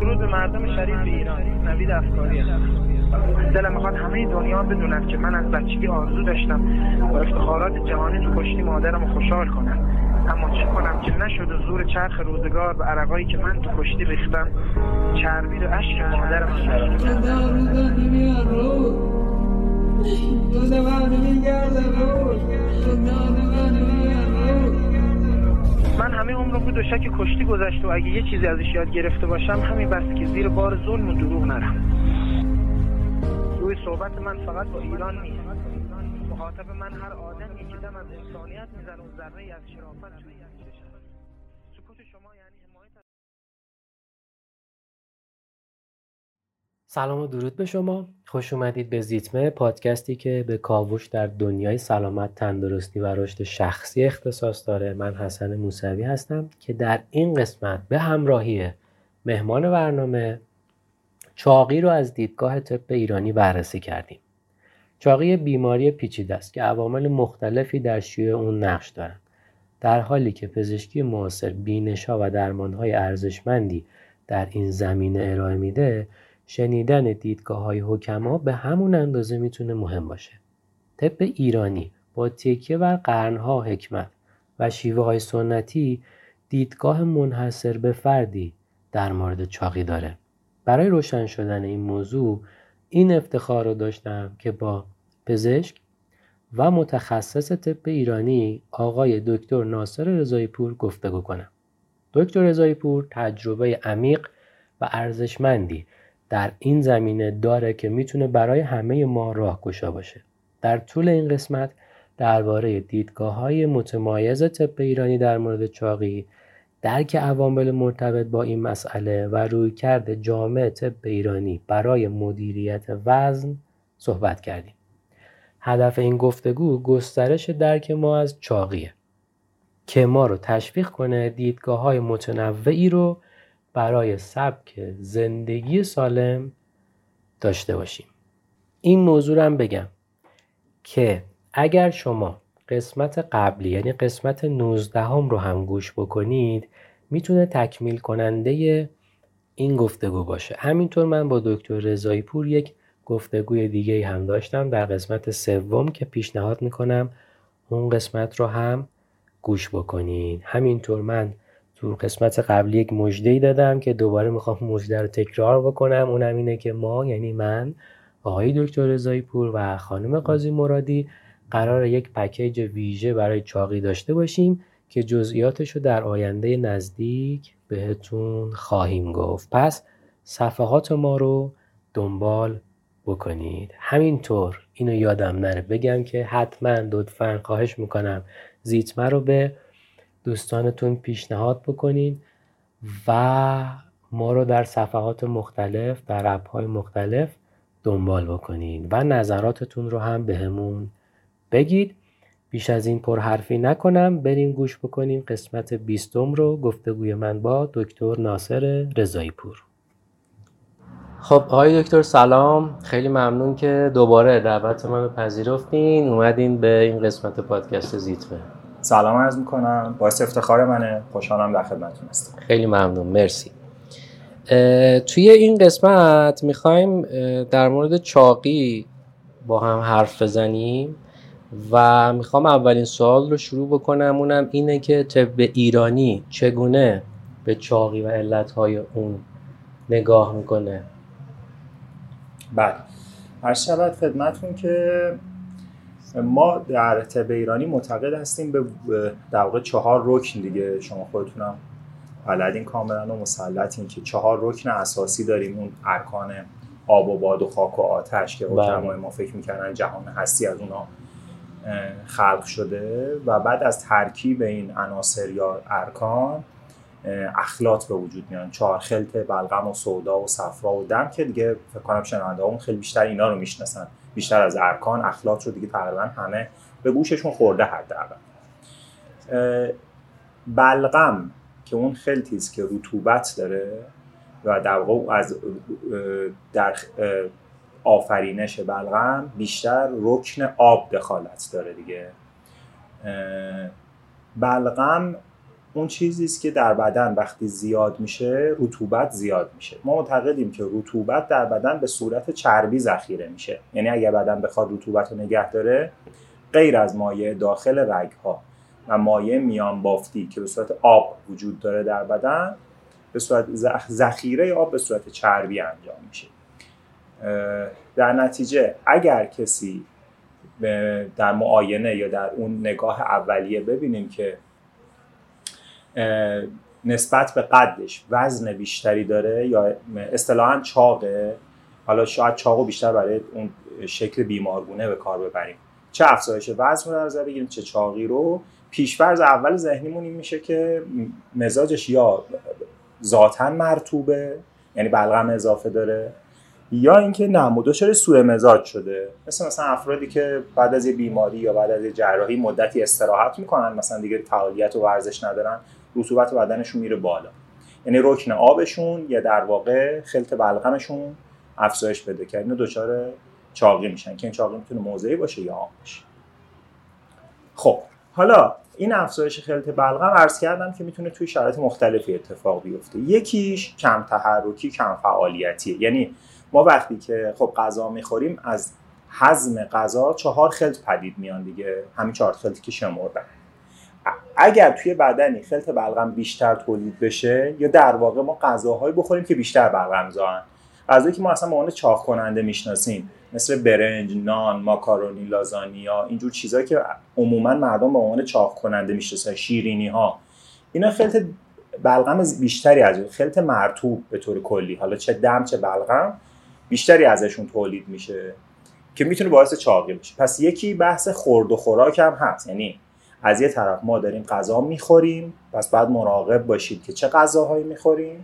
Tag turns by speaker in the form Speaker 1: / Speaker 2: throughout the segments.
Speaker 1: درود به مردم شریف ایران. نوید افکاری هستم. دلم میخواد همه دنیا بدونن که من از بچگی آرزو داشتم با افتخارات جهانی تو کشتی مادرمو خوشحال کنم، اما چه کنم که نشد و زور چرخ روزگار به عرقایی که من تو کشتی ریختم چربید و اشک مادرم من همه عمرم رو دوشک کشتی گذشت و اگه یه چیزی ازش یاد گرفته باشم همین بس که زیر بار ظلم و دروغ نرم. روی صحبت من فقط با ایران نیست، مخاطب من هر آدمی که دم از انسانیت میزنه و ذره‌ای از شرافت توی چشم. سکوت شما یعنی حمایت.
Speaker 2: سلام و درود به شما. خوش اومدید به زیتمه، پادکستی که به کاوش در دنیای سلامت، تندرستی و رشد شخصی اختصاص داره. من حسن موسوی هستم که در این قسمت به همراهی مهمان برنامه چاقی رو از دیدگاه طب ایرانی بررسی کردیم. چاقی بیماری پیچیده است که عوامل مختلفی در شیوع اون نقش دارند. در حالی که پزشکی معاصر بینش‌ها و درمان‌های ارزشمندی در این زمینه ارائه میده، شنیدن دیدگاه‌های حکما به همون اندازه میتونه مهم باشه. طب ایرانی با تکیه بر قرن‌ها حکمت و شیوه‌های سنتی دیدگاه منحصر به فردی در مورد چاقی داره. برای روشن شدن این موضوع این افتخار رو داشتم که با پزشک و متخصص طب ایرانی آقای دکتر ناصر رضایی پور گفتگو کنم. دکتر رضایی پور تجربه عمیق و ارزشمندی در این زمینه داره که میتونه برای همه ما راهگشا باشه. در طول این قسمت درباره دیدگاه‌های متمایز طب ایرانی در مورد چاقی، درک عوامل مرتبط با این مسئله و رویکرد جامع طب ایرانی برای مدیریت وزن صحبت کردیم. هدف این گفتگو گسترش درک ما از چاقیه که ما رو تشویق کنه دیدگاه‌های متنوعی رو برای سبک زندگی سالم داشته باشیم. این موضوع رو هم بگم که اگر شما قسمت قبلی یعنی قسمت 19 رو هم گوش بکنید میتونه تکمیل کننده این گفتگو باشه. همینطور من با دکتر رضایی پور یک گفتگوی دیگه هم داشتم در قسمت 3 که پیشنهاد میکنم اون قسمت رو هم گوش بکنین. همینطور من تو قسمت قبلی یک مژده‌ای دادم که دوباره میخوام مژده رو تکرار بکنم. اونم اینه که ما یعنی من، آقای دکتر رضایی پور و خانم قاضی مرادی قرار یک پکیج ویژه برای چاقی داشته باشیم که جزئیاتش رو در آینده نزدیک بهتون خواهیم گفت. پس صفحات ما رو دنبال بکنید. همینطور اینو یادم نره بگم که حتما لطفاً خواهش میکنم زیتمه رو به دوستانتون پیشنهاد بکنین و ما رو در صفحات مختلف در اپ‌های مختلف دنبال بکنین و نظراتتون رو هم بهمون بگید. بیش از این پرحرفی نکنم، بریم گوش بکنیم قسمت 20 رو، گفتگوی من با دکتر ناصر رضایی پور. خب آقای دکتر سلام، خیلی ممنون که دوباره دعوت منو پذیرفتین، اومدین به این قسمت پادکست زیتمه.
Speaker 3: سلام عرض میکنم، باعث افتخار منه، خوشحالم در خدمتتون هستم.
Speaker 2: خیلی ممنون، مرسی. توی این قسمت میخوایم در مورد چاقی با هم حرف بزنیم و میخوام اولین سوال رو شروع بکنم، اونم اینه که طب ایرانی چگونه به چاقی و علتهای اون نگاه میکنه؟
Speaker 3: بله، عرض شود خدمتتون که ما در طب ایرانی معتقد هستیم به در واقع 4 رکن دیگه، شما خودتونم بلدین کاملا و مسلطین که 4 رکن اساسی داریم. اون ارکان آب و باد و خاک و آتش که حکمای ما فکر میکنن جهان هستی از اونا خلق شده و بعد از ترکیب این عناصر یا ارکان اخلاط به وجود میان. 4 خلط بلغم و سودا و صفرا و دم که دیگه فکر کنم شنونده‌هامون خیلی بیشتر اینا رو میشناسن، بیشتر از ارکان. اخلاط رو دیگه تقریبا همه به گوششون خورده حداقل. بلغم که اون خلطی است که رطوبت داره و در واقع از در آفرینش بلغم بیشتر رکن آب دخالت داره دیگه. بلغم اون چیزی است که در بدن وقتی زیاد میشه رطوبت زیاد میشه. ما معتقدیم که رطوبت در بدن به صورت چربی ذخیره میشه. یعنی اگر بدن بخواد رطوبت رو نگه داره، غیر از مایع داخل رگ‌ها و مایع میان بافتی که به صورت آب وجود داره در بدن، به صورت ذخیره آب به صورت چربی انجام میشه. در نتیجه اگر کسی در معاینه یا در اون نگاه اولیه ببینیم که نسبت به قدش وزن بیشتری داره یا اصطلاحاً چاقه، حالا شاید چاقو بیشتر برای اون شکل بیمارگونه به کار ببریم، چه افزایش وزن رو در نظر بگیریم چه چاقی رو، پیش‌فرض اول ذهنیمون این میشه که مزاجش یا ذاتاً مرطوبه، یعنی بلغم اضافه داره، یا اینکه نه دچار سوء مزاج شده. مثلا افرادی که بعد از یه بیماری یا بعد از یه جراحی مدتی استراحت میکنن، مثلا دیگه فعالیت و ورزش ندارن، رطوبت بدنشون میره بالا، یعنی رکن آبشون یا در واقع خلط بلغمشون افزایش پیدا کرده، اینا دچار چاقی میشن که این چاقی میتونه موضعی باشه یا عام باشه. خب حالا این افزایش خلط بلغم عرض کردم که میتونه توی شرایط مختلفی اتفاق بیفته. یکیش کم تحرکی، کم فعالیتیه. یعنی ما وقتی که خب غذا میخوریم از هضم غذا 4 خلط پدید میان دیگه، همین 4 خلطی که شمردم. اگر توی بدنی خلط بلغم بیشتر تولید بشه، یا در واقع ما غذاهایی بخوریم که بیشتر بلغم زاین، غذایی که ما اصلا به عنوان چاق کننده میشناسیم مثل برنج، نان، ماکارونی، لازانیا، اینجور چیزایی که عموما مردم به عنوان چاق کننده میشناسن، شیرینی ها، اینا خلط بلغم بیشتری از خلط مرطوب به طور کلی، حالا چه دم چه بلغم، بیشتری ازشون تولید میشه که میتونه باعث چاقی بشه. پس یکی بحث خورد و خوراک هم هست، یعنی از یه طرف ما داریم غذا میخوریم، پس باید مراقب باشید که چه غذاهایی میخوریم.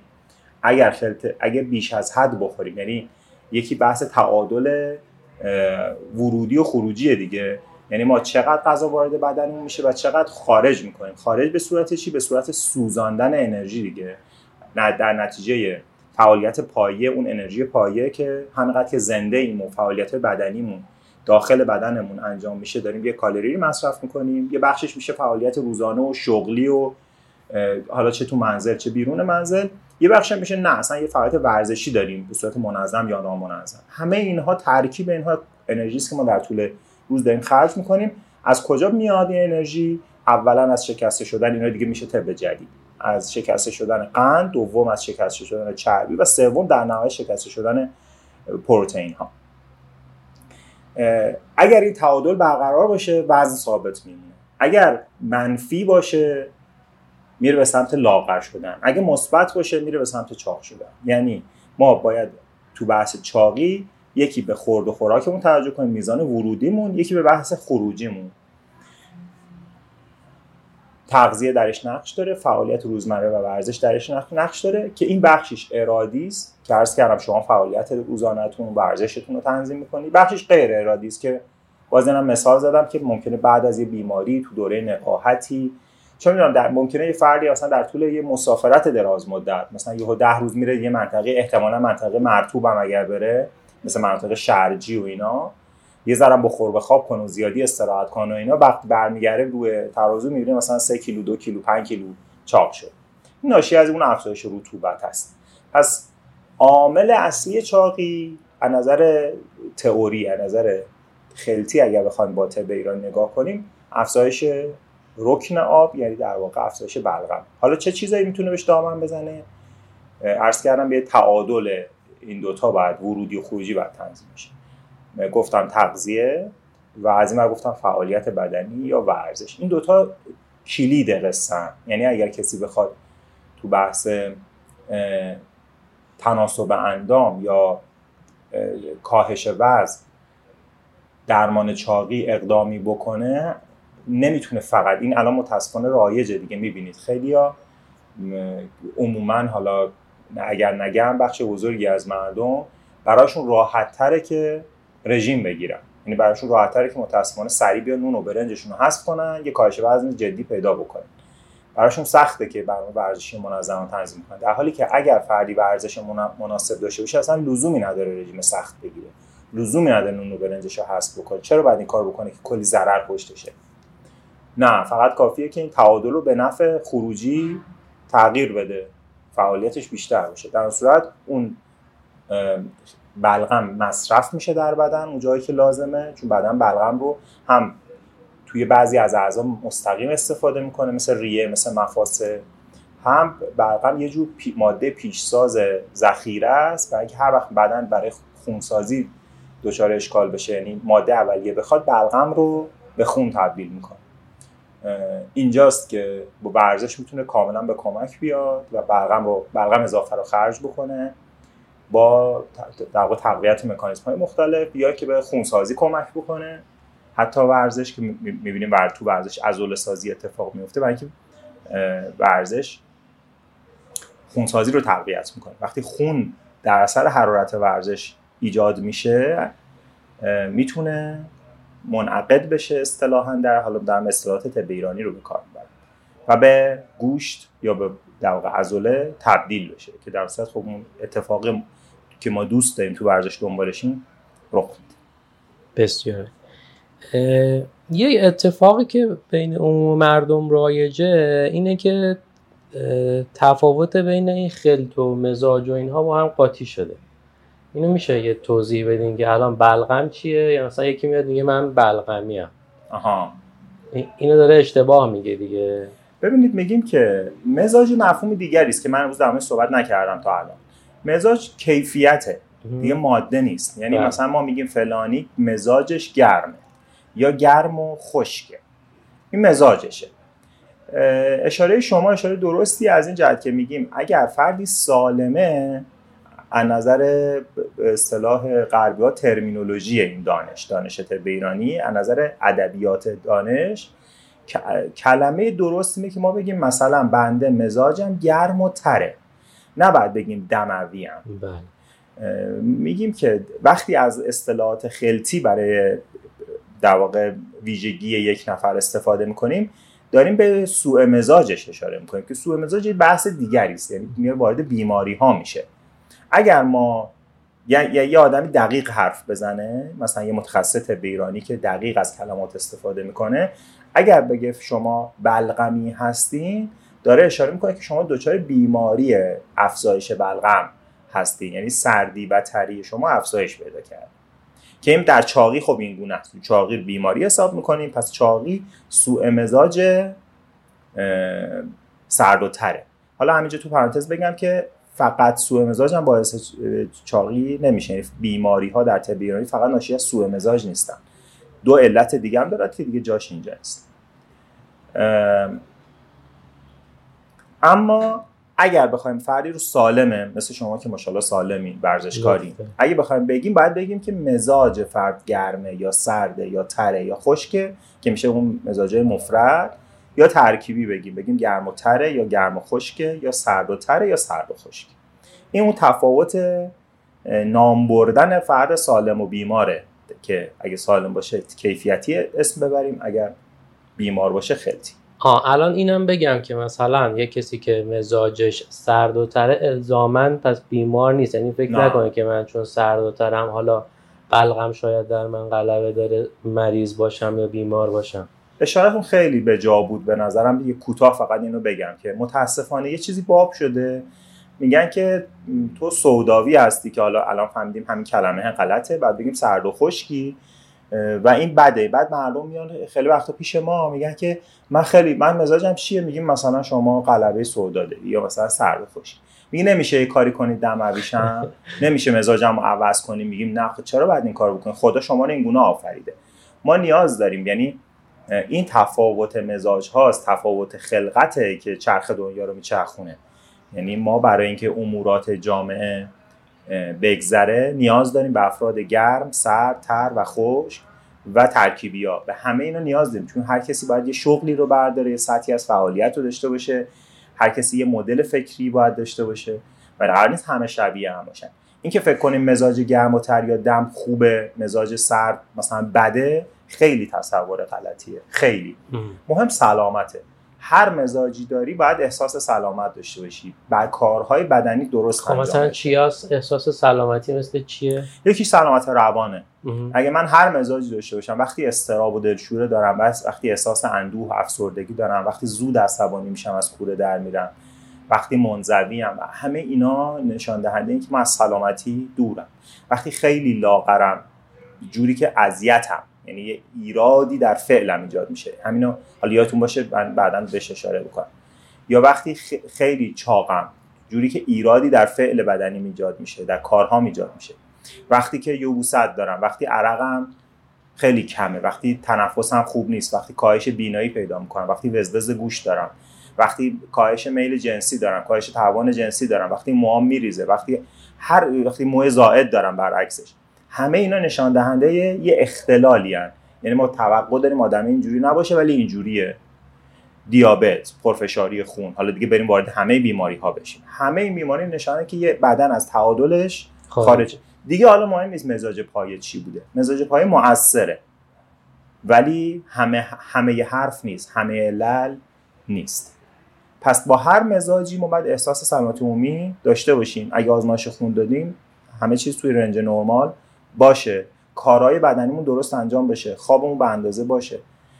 Speaker 3: اگر بیش از حد بخوریم، یعنی یکی بحث تعادل ورودی و خروجی دیگه، یعنی ما چقدر غذا وارد بدنمون میشه و چقدر خارج میکنیم. خارج به صورت چی؟ به صورت سوزاندن انرژی دیگه، نه در نتیجه فعالیت پایه، اون انرژی پایه که همینقدر که زنده ایم و فعالیت بدنیمون داخل بدنمون انجام میشه داریم یه کالری مصرف میکنیم، یه بخشش میشه فعالیت روزانه و شغلی و حالا چه تو منزل چه بیرون منزل، یه بخش میشه نه اصلا یه فعالیت ورزشی داریم به صورت منظم یا نامنظم. همه اینها ترکیب اینها انرژی است که ما در طول روز داریم خرج میکنیم. از کجا میاد این انرژی؟ اولا از شکسته شدن، اینا دیگه میشه طب جدید، از شکسته شدن قند، دوم از شکسته شدن چربی و سوم در نهایت شکسته شدن پروتئین ها. اگر این تعادل برقرار باشه وزن ثابت میمونه، اگر منفی باشه میره به سمت لاغر شدن، اگه مثبت باشه میره به سمت چاق شدن. یعنی ما باید تو بحث چاقی یکی به خورد و خوراکمون توجه کنیم، میزان ورودیمون، یکی به بحث خروجیمون. تغذیه درش نقش داره، فعالیت روزمره و ورزش درش نقش داره که این بخشش ارادی است که عرض کردم شما فعالیت روزانه‌تون، ورزشتون رو تنظیم می‌کنید. بخشش غیر ارادی است که بازم مثال زدم که ممکنه بعد از یه بیماری تو دوره نقاهتی، چون میدونم ممکنه یه فردی مثلا در طول یه مسافرت دراز مدت مثلا یهو 10 روز میره یه منطقه، احتمالاً منطقه مرطوب هم اگر بره مثل مناطق شرجی و اینا، یه ذره بخور بخواب کنه و زیادی استراحت کنه و اینا، وقت برمیگره روی ترازو میبینه مثلا 3 کیلو 2 کیلو 5 کیلو چاق شد. این ناشی از اون افزایش رطوبت هست. پس عامل اصلی چاقی از نظر تئوری، از نظر خلطی اگر بخوایم با طب ایران نگاه کنیم، افزایش رکن آب، یعنی در واقع افزایش بلغم. حالا چه چیزایی میتونه بهش دامن بزنه؟ عرض کردم به تعادل این دوتا باید ورودی و خروجی باید تنظیم بشه. گفتم تغذیه و از این گفتم فعالیت بدنی یا ورزش. این دوتا کلید قصه‌ان. یعنی اگر کسی بخواد تو بحث تناسب اندام یا کاهش وزن، درمان چاقی اقدامی بکنه، نمیتونه فقط این الان متاسفانه رایجه دیگه، میبینید خیلیا عموما، حالا اگر نگم بخش بزرگی از مردم براشون راحت تره که رژیم بگیرن، یعنی براشون راحت تره که متاسفانه سریع بیان نون و برنجشون رو حذف کنن، یه کاهش وزن جدی پیدا بکنن. براشون سخته که برنامه ورزشی منظم تنظیم کنن، در حالی که اگر فردی ورزش مناسب داشته باشه اصلا لزومی نداره رژیم سخت بگیره، لزومی نداره نون و برنجش رو حذف بکنه. چرا باید این کار بکنه که کلی ضرر پشتشه؟ نه، فقط کافیه که این تعادل رو به نفع خروجی تغییر بده، فعالیتش بیشتر بشه. در صورت اون بلغم مصرف میشه در بدن اون جایی که لازمه، چون بدن بلغم رو هم توی بعضی از اعضا مستقیم استفاده میکنه مثل ریه، مثل مفاصل، هم بلغم یه جور ماده پیشساز ذخیره است برای اینکه هر وقت بدن برای خونسازی دچار اشکال بشه، یعنی ماده اولیه بخواد، بلغم رو به خون تبدیل میکنه. اینجاست که با ورزش میتونه کاملا به کمک بیاد و بلغم اضافه رو خرج بکنه با در واقع تقویت مکانیزم‌های مختلف، یا که به خونسازی کمک بکنه. حتی ورزش که می‌بینیم تو ورزش عضله‌سازی اتفاق میفته برای اینکه ورزش خونسازی رو تقویت میکنه. وقتی خون در اثر حرارت ورزش ایجاد میشه میتونه منعقد بشه اصطلاحاً، در اصطلاحات طب ایرانی رو به کار میبرن و به گوشت یا به در واقع عضله تبدیل بشه، که در اصل خب اون اتفاقی که ما دوست داریم تو ورزش دنبالشیم رخ میده.
Speaker 2: بسیار. یه اتفاقی که بین عموم مردم رایجه اینه که تفاوت بین این خلط و مزاج و اینها با هم قاطی شده. اینو میشه یه توضیح بدین که الان بلغم چیه؟ یا مثلا یکی میاد میگه من بلغمیم. اینو داره اشتباه میگه دیگه.
Speaker 3: ببینید، میگیم که مزاج مفهوم دیگری است که من امروز در موردش صحبت نکردم تا الان. مزاج کیفیته، دیگه ماده نیست. یعنی مثلا ما میگیم فلانی مزاجش گرمه یا گرم و خشکه، این مزاجشه. اشاره شما اشاره درستی از این جهت که میگیم اگر فردی سالمه، از نظر اصطلاح غربی‌ها ترمینولوژی این دانش طب ایرانی، از نظر ادبیات دانش کلمه درست اینه که ما بگیم مثلا بنده مزاجم گرم و تره، نباید بگیم دمویم. میگیم که وقتی از اصطلاحات خلطی برای در واقع ویژگی یک نفر استفاده میکنیم داریم به سوء مزاجش اشاره میکنیم که سوء مزاج یه بحث دیگری است، یعنی میاد وارد بیماری ها میشه. اگر ما یه آدمی دقیق حرف بزنه، مثلا یه متخصص طب ایرانی که دقیق از کلمات استفاده میکنه، اگر بگه شما بلغمی هستین، داره اشاره میکنه که شما دچار بیماری افزایش بلغم هستین، یعنی سردی و تری شما افزایش پیدا کرد. که این در چاقی خب این گونه است، چاقی بیماری حساب میکنیم، پس چاقی سوء مزاج سرد و تره. حالا همینجا تو پرانتز بگم که فقط سوء مزاج هم باعث چاقی نمیشه، یعنی بیماری ها در طب ایرانی فقط ناشی از سوء مزاج نیستن، دو علت دیگه هم دارد که دیگه جاش اینجا است. اما اگر بخوایم فردی رو سالمه مثل شما که ماشاءالله سالمین ورزشکاری، اگه بخوایم بگیم باید بگیم که مزاج فرد گرمه یا سرده یا تره یا خشکه، که میشه اون مزاجای مفرد، یا ترکیبی بگیم گرم و تره یا گرم و خشکه یا سرد و تره یا سرد و خشک. این اون تفاوت نام بردن فرد سالم و بیماره که اگه سالم باشه کیفیتی اسم ببریم، اگر بیمار باشه خلطی.
Speaker 2: الان اینم بگم که مثلا یه کسی که مزاجش سرد و تره الزاماً پس بیمار نیست، یعنی فکر نکنه که من چون سرد و ترم حالا بلغم شاید در من غلبه داره مریض باشم یا بیمار باشم.
Speaker 3: اشارتون خیلی به جا بود به نظرم. دیگه کوتاه فقط اینو بگم که متاسفانه یه چیزی باب شده، میگن که تو سوداوی هستی، که حالا الان فهمیدیم همین کلمه غلطه، بعد بگیم سرد و خشکی و این بده. بعد مردم میان خیلی وقتا پیش ما میگن که من مزاجم چیه، میگیم مثلا شما غلبه سودا داری یا مثلا سرد و خشک. میگه نمیشه یه کاری کنید دمویشم، نمیشه مزاجمو عوض کنیم. میگیم نه، چرا باید این کارو بکنید؟ خدا شما رو این گونه آفریده. ما نیاز داریم، یعنی این تفاوت مزاج هاست، تفاوت خلقته که چرخ دنیا رو میچرخونه. یعنی ما برای اینکه امورات جامعه بگذره نیاز داریم به افراد گرم، سرد، تر و خشک و ترکیبی‌ها. به همه اینا نیاز داریم، چون هر کسی باید یه شغلی رو برداره، یه سطحی از فعالیت رو داشته باشه، هر کسی یه مدل فکری باید داشته باشه و قرار نیست همه شبیه هم باشن. این که فکر کنیم مزاج گرم و تر یا دم خوبه، مزاج سرد مثلا بده، خیلی تصور غلطیه. خیلی مهم سلامته. هر مزاجی داری باید احساس سلامت داشته باشی، بعد کارهای بدنی درست انجام
Speaker 2: مثلا
Speaker 3: بدی.
Speaker 2: چیاس احساس سلامتی مثل چیه؟
Speaker 3: یکی سلامت روانه. اگه من هر مزاجی داشته باشم، وقتی اضطراب و دلشوره دارم، وقتی احساس اندوه و افسردگی دارم، وقتی زود عصبانی میشم از کوره در میرم، وقتی منزویم، همه اینا نشان دهنده اینه که من از سلامتی دورم. وقتی خیلی لاغرم، جوری که اذیتم، یعنی یه ایرادی در فعلم ایجاد میشه، همینو حالا یادتون باشه من بعداً بهش اشاره بکنم. یا وقتی خیلی چاقم، جوری که ایرادی در فعل بدنی ایجاد میشه، در کارهام ایجاد میشه. وقتی که یبوست دارم، وقتی عرقم خیلی کمه، وقتی تنفسم خوب نیست، وقتی کاهش بینایی پیدا میکنم، وقتی وزوز گوش دارم، وقتی کاهش میل جنسی دارم، کاهش توان جنسی دارم، وقتی موام میریزه، وقتی موی زائد دارم برعکسش، همه اینا نشان دهنده یه اختلالی هستند. یعنی ما توقع داریم آدم اینجوری نباشه ولی اینجوریه. دیابت، پرفشاری خون، حالا دیگه بریم وارد همه بیماری ها بشیم. همه این بیماری نشانه که یه بدن از تعادلش خارجه. دیگه حالا مهم نیست مزاج پایه چی بوده. مزاج پایه مؤثره. ولی همه حرف نیست، همه علل نیست. پس با هر مزاجی ما باید احساس سلامت عمومی داشته باشیم. اگه آزمایش خون دادیم همه چیز توی رنج نرمال باشه، کارهای بدنیمون درست انجام بشه، خوابمون به اندازه باشه،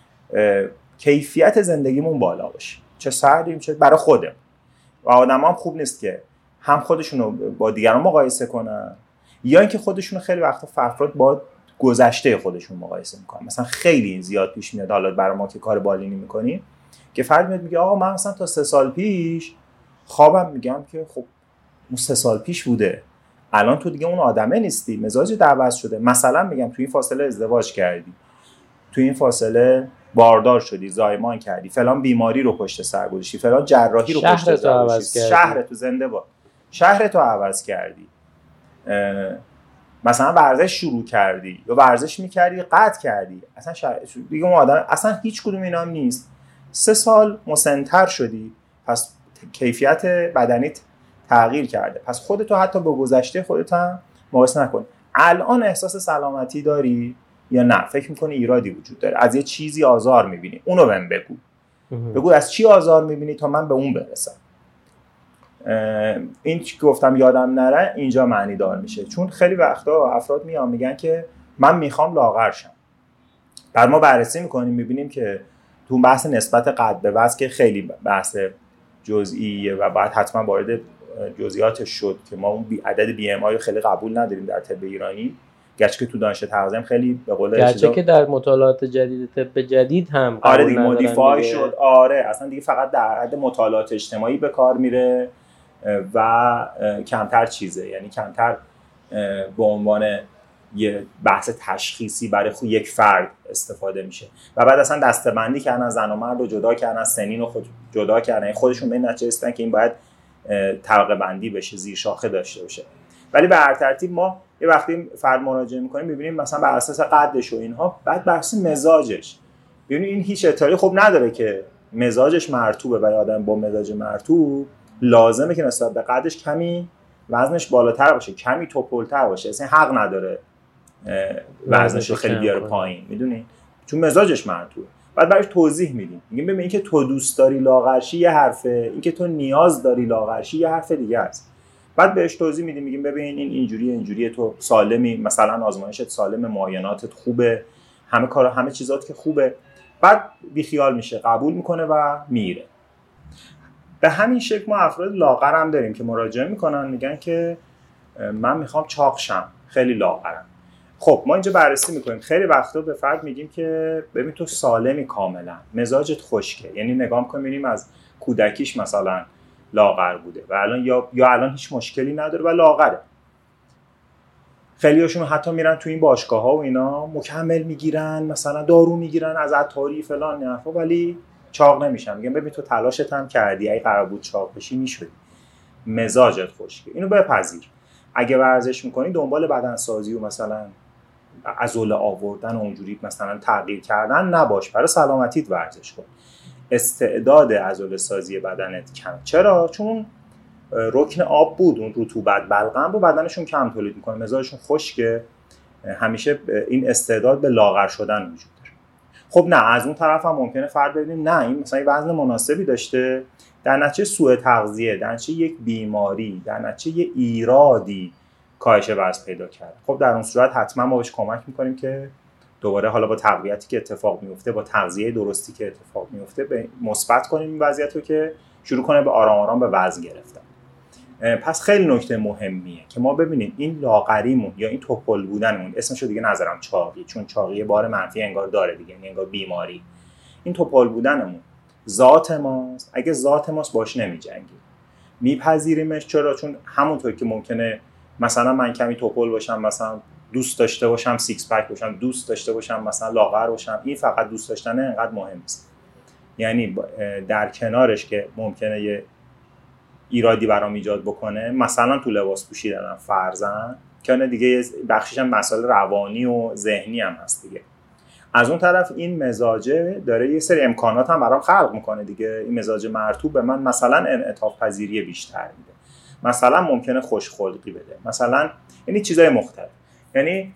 Speaker 3: کیفیت زندگیمون بالا باشه، چه سردیم چه برای خودم. و آدم‌ها هم خوب نیست که هم خودشونو با دیگران مقایسه کنن یا اینکه خودشونو خیلی وقتا افراد با گذشته خودشون مقایسه میکنن. مثلا خیلی زیاد پیش میاد، حالا برای ما که کار بالینی میکنیم، که فرد میاد میگه آقا من مثلا تا 3 سال پیش خوابم، میگم که خب اون 3 سال پیش بوده، الان تو دیگه اون آدمه نیستی، مزاجت عوض شده. مثلا میگم تو این فاصله ازدواج کردی، تو این فاصله باردار شدی، زایمان کردی، فلان بیماری رو پشت سر گذاشتی، فلان جراحی رو پشت سر گذاشتی، شهرتو زنده با شهرتو عوض کردی، مثلا ورزش شروع کردی یا ورزش میکردی قطع کردی، اصلا دیگه اون آدم اصلا هیچ کدوم اینا هم نیست. 3 سال مسن‌تر شدی، پس کیفیت بدنیت تغییر کرده. پس خودتو حتی با گذشته خودت هم مقایسه نکن. الان احساس سلامتی داری یا نه؟ فکر میکنی ایرادی وجود داره، از یه چیزی آزار میبینی، اونو بهم بگو از چی آزار میبینی تا من به اون برسم. این که گفتم یادم نره اینجا معنی دار میشه، چون خیلی وقتا افراد میان میگن که من میخوام لاغر شم. بعد ما بررسی میکنیم میبینیم که تو بحث نسبت قد به وزن که خیلی بحث جزئیه و بعد حتما وارد جزئیاتش شد که ما اون عدد BMI رو خیلی قبول نداریم در طب ایرانی، گرچه که تو دانش تغذیه خیلی به قول
Speaker 2: گرچه که در مطالعات جدید طب جدید هم
Speaker 3: آره دیگه مودیفای شد. آره اصلا دیگه فقط در حد مطالعات اجتماعی به کار میره و کمتر چیزه، یعنی کمتر به عنوان یه بحث تشخیصی برای یک فرد استفاده میشه. و بعد اصلا دسته‌بندی کردن زن و مرد رو جدا کردن، سنین رو جدا کردن، خودشون به این نتیجه رسیدن که این باید طبقه بندی بشه، زیر شاخه داشته باشه. ولی به هر ترتیب ما یه وقتی فرد مراجعه میکنیم ببینیم مثلا بر اساس قدش و اینها، بعد بر اساس مزاجش ببینیم این هیچ اطلاعی خوب نداره که مزاجش مرطوبه و آدم با مزاج مرطوب لازمه که نسبت به قدش کمی وزنش بالاتر باشه، کمی توپلتر باشه، اصلا حق نداره وزنش رو خیلی بیاره پایین، میدونین، چون مزاجش مرطوبه. بعد براش توضیح میدیم، میگیم ببین این که تو دوست داری لاغرشی یه حرفه، این که تو نیاز داری لاغرشی یه حرف دیگه است. بعد بهش توضیح میدیم، میگیم ببین این اینجوریه، تو سالمی، مثلا آزمایشت سالم، معایناتت خوبه، همه چیزات که خوبه. بعد بیخیال میشه، قبول میکنه و میره. به همین شکل ما افراد لاغر هم داریم که مراجعه میکنن میگن که من میخوام چاق شم، خیلی لاغرم. خب ما اینجا بررسی میکنیم، خیلی وقتا به فرد میگیم که ببین تو سالمی کاملا، مزاجت خشکه، یعنی نگاه میکنیم ببینیم از کودکیش مثلا لاغر بوده و الان یا الان هیچ مشکلی نداره و لاغره. خیلیاشون حتی میرن تو این باشگاه‌ها و اینا مکمل میگیرن، مثلا دارو میگیرن از عطاری فلان نفع، ولی چاق نمیشن. میگن ببین تو تلاشت هم کردی، اگه قرار بود چاق بشی میشدی، مزاجت خشکه. اینو بپذیر. اگه ورزش میکنی دنبال بدنسازی و مثلا عضله آوردن و اونجوری مثلا تغییر کردن نباش، برای سلامتیت ورزش کن. استعداد عضله سازی بدنت کم. چرا؟ چون رکن آب بود، اون رطوبت بلغم رو بدنشون کم تولید میکنه، مزاجشون خشکه، همیشه این استعداد به لاغر شدن وجود داره. خب نه، از اون طرف هم ممکنه فرد ببینیم نه این مثلا وزن مناسبی داشته، در نتیجه سوء تغذیه، در نتیجه یک بیماری، در نتیجه یک ایرادی کاهش وزن پیدا کرده. خب در اون صورت حتما ما بهش کمک میکنیم که دوباره حالا با تقویتی که اتفاق میفته، با تغذیه درستی که اتفاق میفته مثبت کنیم این وضعیت رو که شروع کنه به آرام آرام به وزن گرفتن. پس خیلی نکته مهمیه که ما ببینیم این لاغریمون یا این توپل بودنمون، اسمشو دیگه نذارم چاقی، چون چاقی بار منفی انگار داره دیگه، انگار بیماری. این توپل بودنمون ذات ماست. اگه ذات ماست باش نمیجنگیم، میپذیریمش. چرا؟ چون همونطور که ممکنه مثلا من کمی توپل باشم، مثلا دوست داشته باشم سیکس پک باشم، دوست داشته باشم مثلا لاغر باشم، این فقط دوست داشتن انقدر مهم نیست. یعنی در کنارش که ممکنه یه ایرادی برام ایجاد بکنه، مثلا تو لباس پوشیدنم فرضاً، که دیگه بخشش هم مسائل روانی و ذهنی هم هست دیگه. از اون طرف این مزاجه داره یه سری امکانات هم برام خلق میکنه دیگه. این مزاج مرطوب به من مثلا انعطاف پذیری بیشتر میده، مثلا ممکنه خوشخلقی بده، مثلا یعنی چیزای مختلف. یعنی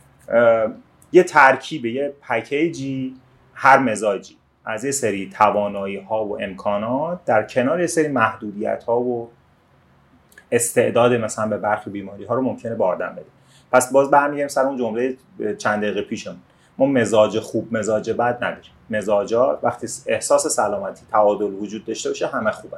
Speaker 3: یه ترکیب، یه پکیجی، هر مزاجی از یه سری توانایی ها و امکانات در کنار یه سری محدودیت ها و استعداد مثلا به برخی بیماری ها رو ممکنه باردن بده. پس باز برمیگردیم سر اون جمله چند دقیقه پیشم، ما مزاج خوب مزاج بد نداریم. مزاجا وقتی احساس سلامتی تعادل وجود داشته باشه همه خوبه.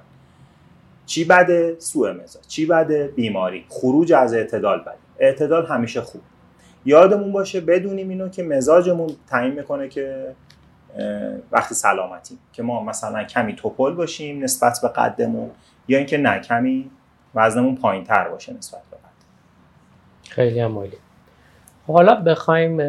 Speaker 3: چی بده؟ سوء مزاج. چی بده؟ بیماری. خروج از اعتدال بده. اعتدال همیشه خوب. یادمون باشه بدونیم اینو که مزاجمون تعیین میکنه که وقتی سلامتیم که ما مثلا کمی توپل باشیم نسبت به قدمون، یا اینکه نه کمی وزنمون پایین‌تر باشه نسبت به قد.
Speaker 2: خیلی هم عالی. حالا بخوایم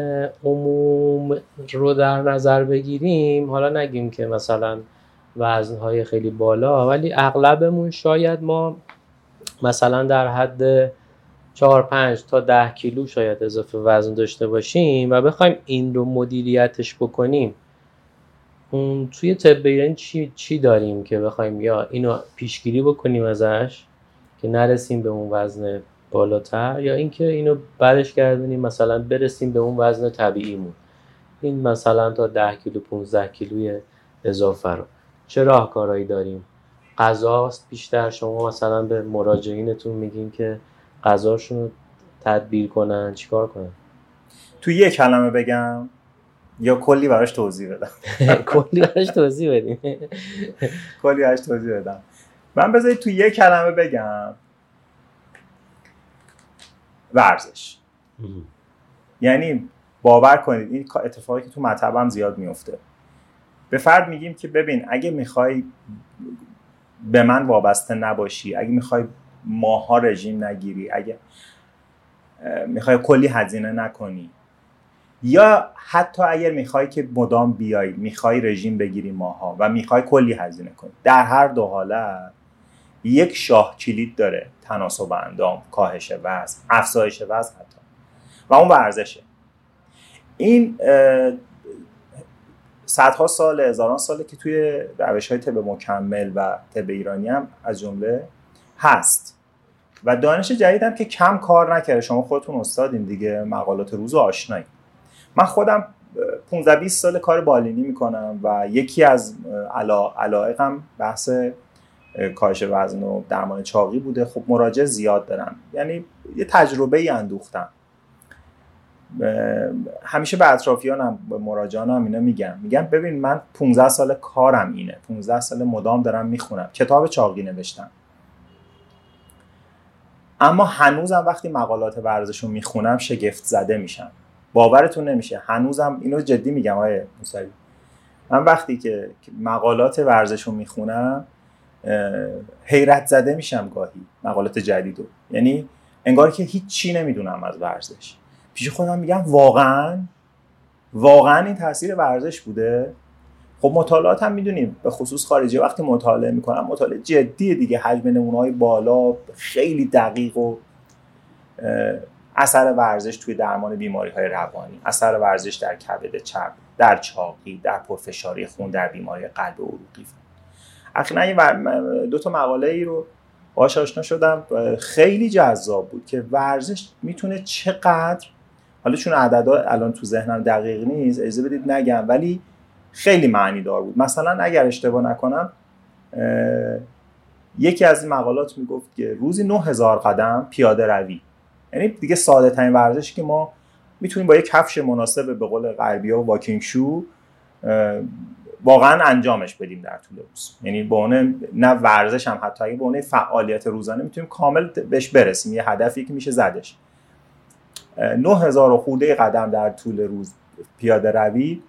Speaker 2: عموم رو در نظر بگیریم، حالا نگیم که مثلا وزنهای خیلی بالا، ولی اغلبمون شاید ما مثلا در حد 4-5 تا 10 کیلو شاید اضافه وزن داشته باشیم و بخوایم این رو مدیریتش بکنیم. توی طب ایرانی چی داریم که بخوایم یا اینو پیشگیری بکنیم ازش که نرسیم به اون وزن بالاتر، یا اینکه اینو برش گردونیم مثلا برسیم به اون وزن طبیعیمون، این مثلا تا 10 کیلو 15 کیلوی اضافه رو چه راهکارهایی داریم؟ غذاست بیشتر؟ شما مثلا به مراجعینتون میگین که غذاشون رو تدبیر کنن، چیکار کنن؟
Speaker 3: تو یه کلمه بگم یا کلی براش توضیح بدم؟
Speaker 2: کلی براش توضیح بدیم.
Speaker 3: کلی براش توضیح بدم. من بذارید تو یه کلمه بگم، ورزش. یعنی باور کنید این اتفاقی که تو مطبم زیاد میفته، به فرد میگیم که ببین اگه میخوای به من وابسته نباشی، اگه میخوای ماها رژیم نگیری، اگه میخوای کلی هزینه نکنی، یا حتی اگر میخوای که مدام بیای میخوای رژیم بگیری ماها و میخوای کلی هزینه کنی، در هر دو حالت یک شاه کلید داره: تناسب اندام، کاهش وزن، افزایش وزن حتی، و اون ورزشه. این صدها سال، هزاران ساله که توی روش‌های طب مکمل و طب ایرانی هم از جمله هست و دانش جدید هم که کم کار نکرده. شما خودتون استادین دیگه، مقالات روز آشنایی. من خودم 15-20 سال کار بالینی میکنم و یکی از علایقم بحث کاهش وزن و درمان چاقی بوده. خب مراجع زیاد دارم، یعنی یه تجربه‌ای اندوختم. همیشه به اطرافیانم، به مراجعانم اینا میگم ببین من 15 سال کارم اینه، 15 سال مدام دارم میخونم، کتاب چاقی نوشتم، اما هنوزم وقتی مقالات ورزشو میخونم شگفت زده میشم. باورتون نمیشه، هنوزم اینو جدی میگم آقای موسوی، من وقتی که مقالات ورزشو میخونم حیرت زده میشم گاهی مقالات جدیدو، یعنی انگار که هیچ چی نمیدونم از ورزش. پیش خودم میگم واقعا این تاثیر ورزش بوده. خب مطالعات هم میدونیم به خصوص خارجی وقتی مطالعه میکنم، مطالعه جدیه دیگه، حجم نمونه‌های بالا، خیلی دقیق، و اثر ورزش توی درمان بیماری‌های روانی، اثر ورزش در کبد چرب، در چاقی، در پرفشاری خون، در بیماری قلب و عروقی. اخیراً 2 تا مقاله ای رو باهاش آشنا شدم، خیلی جذاب بود که ورزش میتونه چقدر، حالا چون عددا الان تو ذهنم دقیق نیست اجازه بدید نگم، ولی خیلی معنی دار بود. مثلا اگر اشتباه نکنم یکی از این مقالات میگفت که روزی 9000 قدم پیاده روی، یعنی دیگه ساده ترین ورزشی که ما میتونیم با یک کفش مناسب به قول غربی‌ها واکینگ شو واقعا انجامش بدیم در طول روز. یعنی با اون نه ورزش هم، حتی اگه با اون فعالیت روزانه میتونیم کامل بهش برسیم، یه هدفی که میشه زدش. 9000 خورده قدم در طول روز پیاده روی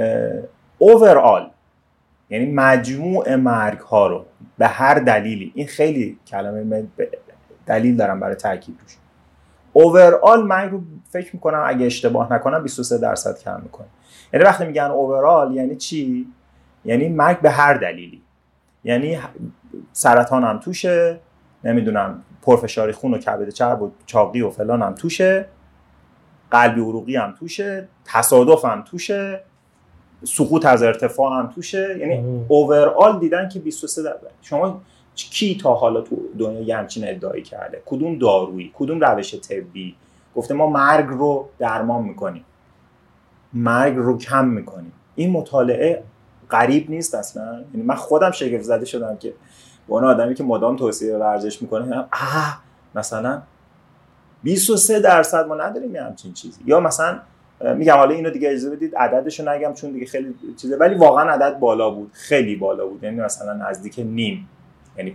Speaker 3: اوورال، یعنی مجموع مرگ ها رو به هر دلیلی، این خیلی کلمه دلیل دارم برای تاکید روش، اوورال مرگ رو فکر میکنم اگه اشتباه نکنم 23% کم میکنه. یعنی وقتی میگن اوورال یعنی چی؟ یعنی مرگ به هر دلیلی، یعنی سرطان هم توشه، نمیدونم پرفشاری خون و کبد چرب و چاقی و فلان هم توشه، قلبی عروقی هم توشه، تصادف هم توشه، سقوط از ارتفاع هم توشه. یعنی اوورال دیدن که 23 شما کی تا حالا تو دنیا همچین ادعایی کرده؟ کدوم دارویی، کدوم روش طبی گفته ما مرگ رو درمان میکنیم، مرگ رو کم میکنیم؟ این مطالعه غریب نیست اصلا. یعنی من خودم شگفت زده شدم که با اون آدمی که مدام توصیه ورزش میکنه مثلا 23% ما نداریم همچین چیزی. یا مثلا میگم حالا اینو دیگه اجازه بدید عددشو نگم چون دیگه خیلی چیزه، ولی واقعا عدد بالا بود، خیلی بالا بود، یعنی مثلا نزدیک نیم، یعنی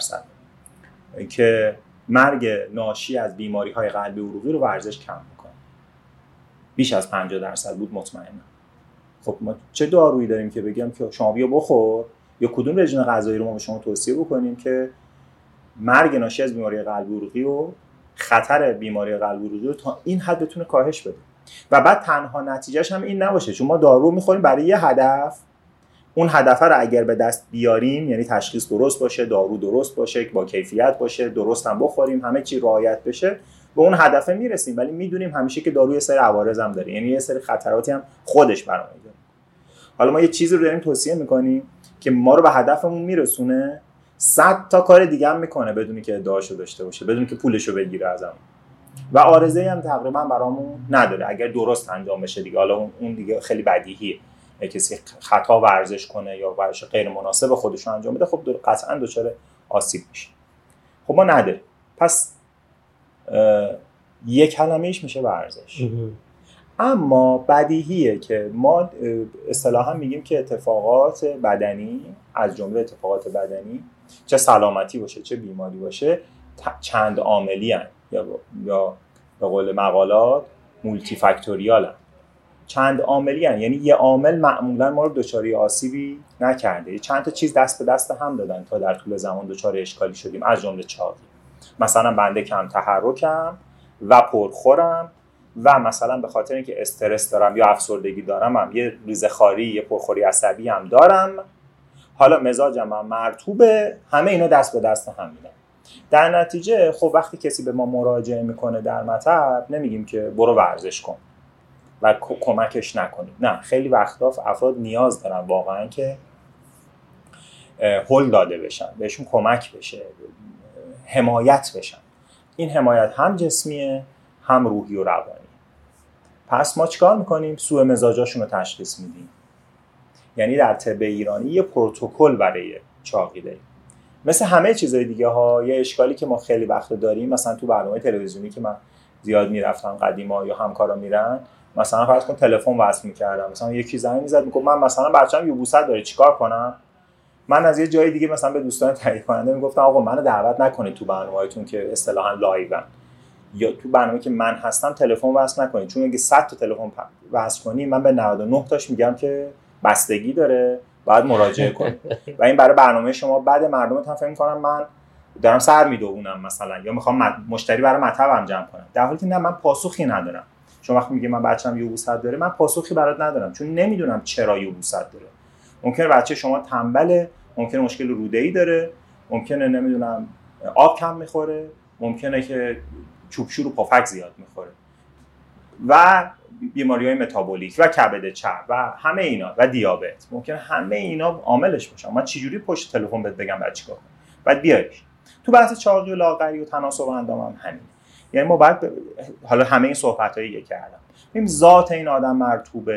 Speaker 3: 50% که مرگ ناشی از بیماری‌های قلبی عروقی رو ورزش کم میکنه. بیش از 50% بود مطمئنا. خب ما چه دارویی داریم که بگم که شما بیا بخور، یا کدوم رژیم غذایی رو ما به شما توصیه بکنیم که مرگ ناشی از بیماری قلبی عروقی و خطر بیماری قلبی عروقی رو تا این حد بتونه کاهش بده؟ و بعد تنها نتیجهش هم این نباشه چون ما دارو میخوریم برای یه هدف، اون هدف رو اگر به دست بیاریم، یعنی تشخیص درست باشه، دارو درست باشه، با کیفیت باشه، درست هم بخوریم، همه چی رعایت بشه، به اون هدف میرسیم. ولی میدونیم همیشه که دارو یه سری عوارض هم داره، یعنی یه سری خطراتی هم خودش برامون داره. حالا ما یه چیزی رو داریم توصیه میکنیم که ما رو به هدفمون میرسونه، 100 تا کار دیگه هم میکنه بدون که ادعاشو داشته باشه، بدون که پولشو بگیره ازمون، و عارضه‌ای هم تقریبا برامون نداره اگر درست انجام بشه دیگه. حالا اون دیگه خیلی بدیهیه، کسی خطا ورزش کنه یا ورزش غیر مناسب خودش رو انجام بده، خب قطعا دچار آسیب میشه. خب ما نداره، پس یک کلمه‌ایش میشه ورزش. اما بدیهیه که ما اصطلاحاً میگیم که اتفاقات بدنی، از جمله اتفاقات بدنی، چه سلامتی باشه چه بیماری باشه، چند عاملی هستند یا به قول مقالات مولتی فاکتوریال هستند. چند عاملی هستند، یعنی یه عامل معمولاً ما رو دچار آسیبی نکرده، چند تا چیز دست به دست هم دادن تا در طول زمان دچار اشکالی شدیم، از جمله چاقی. مثلا بنده کم تحرکم و پرخورم و مثلا به خاطر اینکه استرس دارم یا افسردگی دارم هم یه ریزه‌خواری، یه پرخوری عصبی هم دارم، حالا مزاجم هم مرطوبه، همه اینا دست به دست هم میدن. در نتیجه خب وقتی کسی به ما مراجعه میکنه در مطب، نمیگیم که برو ورزش کن و کمکش نکنیم. نه، خیلی وقتا افراد نیاز دارن واقعا که هل داده بشن، بهشون کمک بشه، حمایت بشن. این حمایت هم جسمیه هم روحی و روانی. پس ما چیکار میکنیم؟ سوء مزاجاشون رو تشخیص میدیم. یعنی در طب ایرانی یه پروتکل برای چاقی داریم. مثل همه چیزای دیگه ها، یه اشکالی که ما خیلی وقت داریم، مثلا تو برنامه تلویزیونی که من زیاد میرفتم قدیما یا همکارا میرن، مثلا فرض کن تلفن وصل میکردم، مثلا یکی زنگ میزد میگفت من مثلا بچه‌م یبوست داره چیکار کنم؟ من از یه جای دیگه مثلا به دوستان تهیه کننده میگفتم آقا منو دعوت نکنید تو برنامه‌هاتون که اصطلاحاً لایون، یا تو برنامه‌ای که من هستم تلفن وصل نکنید، چون اگه 100 تا تلفن وصل کنی من به 99 تاش میگم که بستگی داره، باید مراجعه کنید و این برای برنامه شما بعد مردمتون فکر می‌کنن من دارم سر میدوونم مثلا، یا میخوام مشتری برای مطبم جمع کنم، در حالی که نه، من پاسخی ندارم. شما وقتی میگه من بچه‌م یبوست داره، من پاسخی برات ندارم، چون نمیدونم چرا یبوست داره. ممکنه بچه شما تنبله، ممکنه مشکل روده‌ای داره، ممکنه نمیدونم آب کم میخوره، ممکنه که چوبشور و پفک زیاد میخوره و بیماری‌های متابولیک و کبد چرب و همه اینا و دیابت، ممکنه همه اینا عاملش باشن. من چجوری پشت تلفن بهت بگم بعد چیکار کنم؟ بعد بیاریش. تو بحث چاقی و لاغری و تناسب اندام هم همین. یعنی ما باید حالا همه این صحبتایی که کردم، ببین ذات این آدم مرطوبه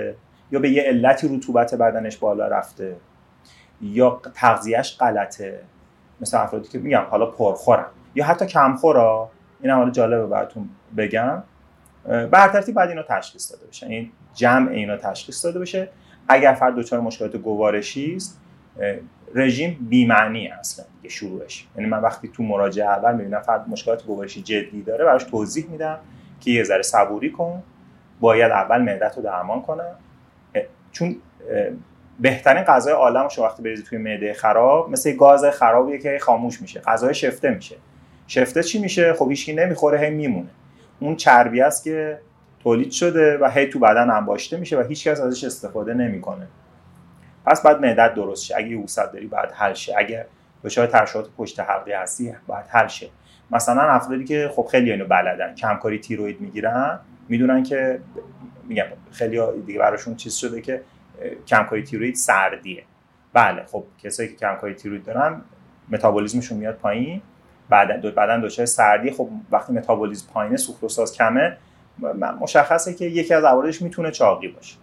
Speaker 3: یا به یه علتی رطوبت بدنش بالا رفته یا تغذیهش غلطه، مثل افرادی که میگم حالا پرخورن یا حتی کمخورا، این حالا جالبه براتون بگم، به ترتیب بعد اینا تشخیص داده بشه، این جمع اینا تشخیص داده بشه. اگر فرد دچار مشکلات گوارشی است، رژیم بی‌معنی اصلا دیگه شروعش. یعنی من وقتی تو مراجعه اول میبینم فرد مشکلات گوارشی جدی داره، براش توضیح میدم که یه ذره صبوری کن، باید اول معدت رو درمان کنم، چون بهترین غذای عالم شما وقتی بریزی توی معده خراب مثل گاز خرابیه که خاموش میشه، غذای شفته میشه. شفته چی میشه؟ خب هیچکی نمیخوره، هی میمونه. اون چربی است که تولید شده و هی تو بدن انباشته میشه و هیچ کس ازش استفاده نمیکنه. پس بعد معدت درست شه، اگه یبوست داری بعد حل شه، اگه دچار ترشحات پشت حلقی هستی بعد حل شه. مثلا افرادی که خب خیلی اینو بلدن، کمکاری تیروئید میگیرن، میدونن که میگم خیلی دیگه براشون چیز شده که کمکاری تیروئید سردیه. بله خب کسایی که کمکاری تیروئید دارن متابولیسمشون میاد پایین، بعدن دچار سردی. خب وقتی متابولیسم پایینه، سوخت‌وساز کمه، مشخصه که یکی از عوارضش میتونه چاقی باشه.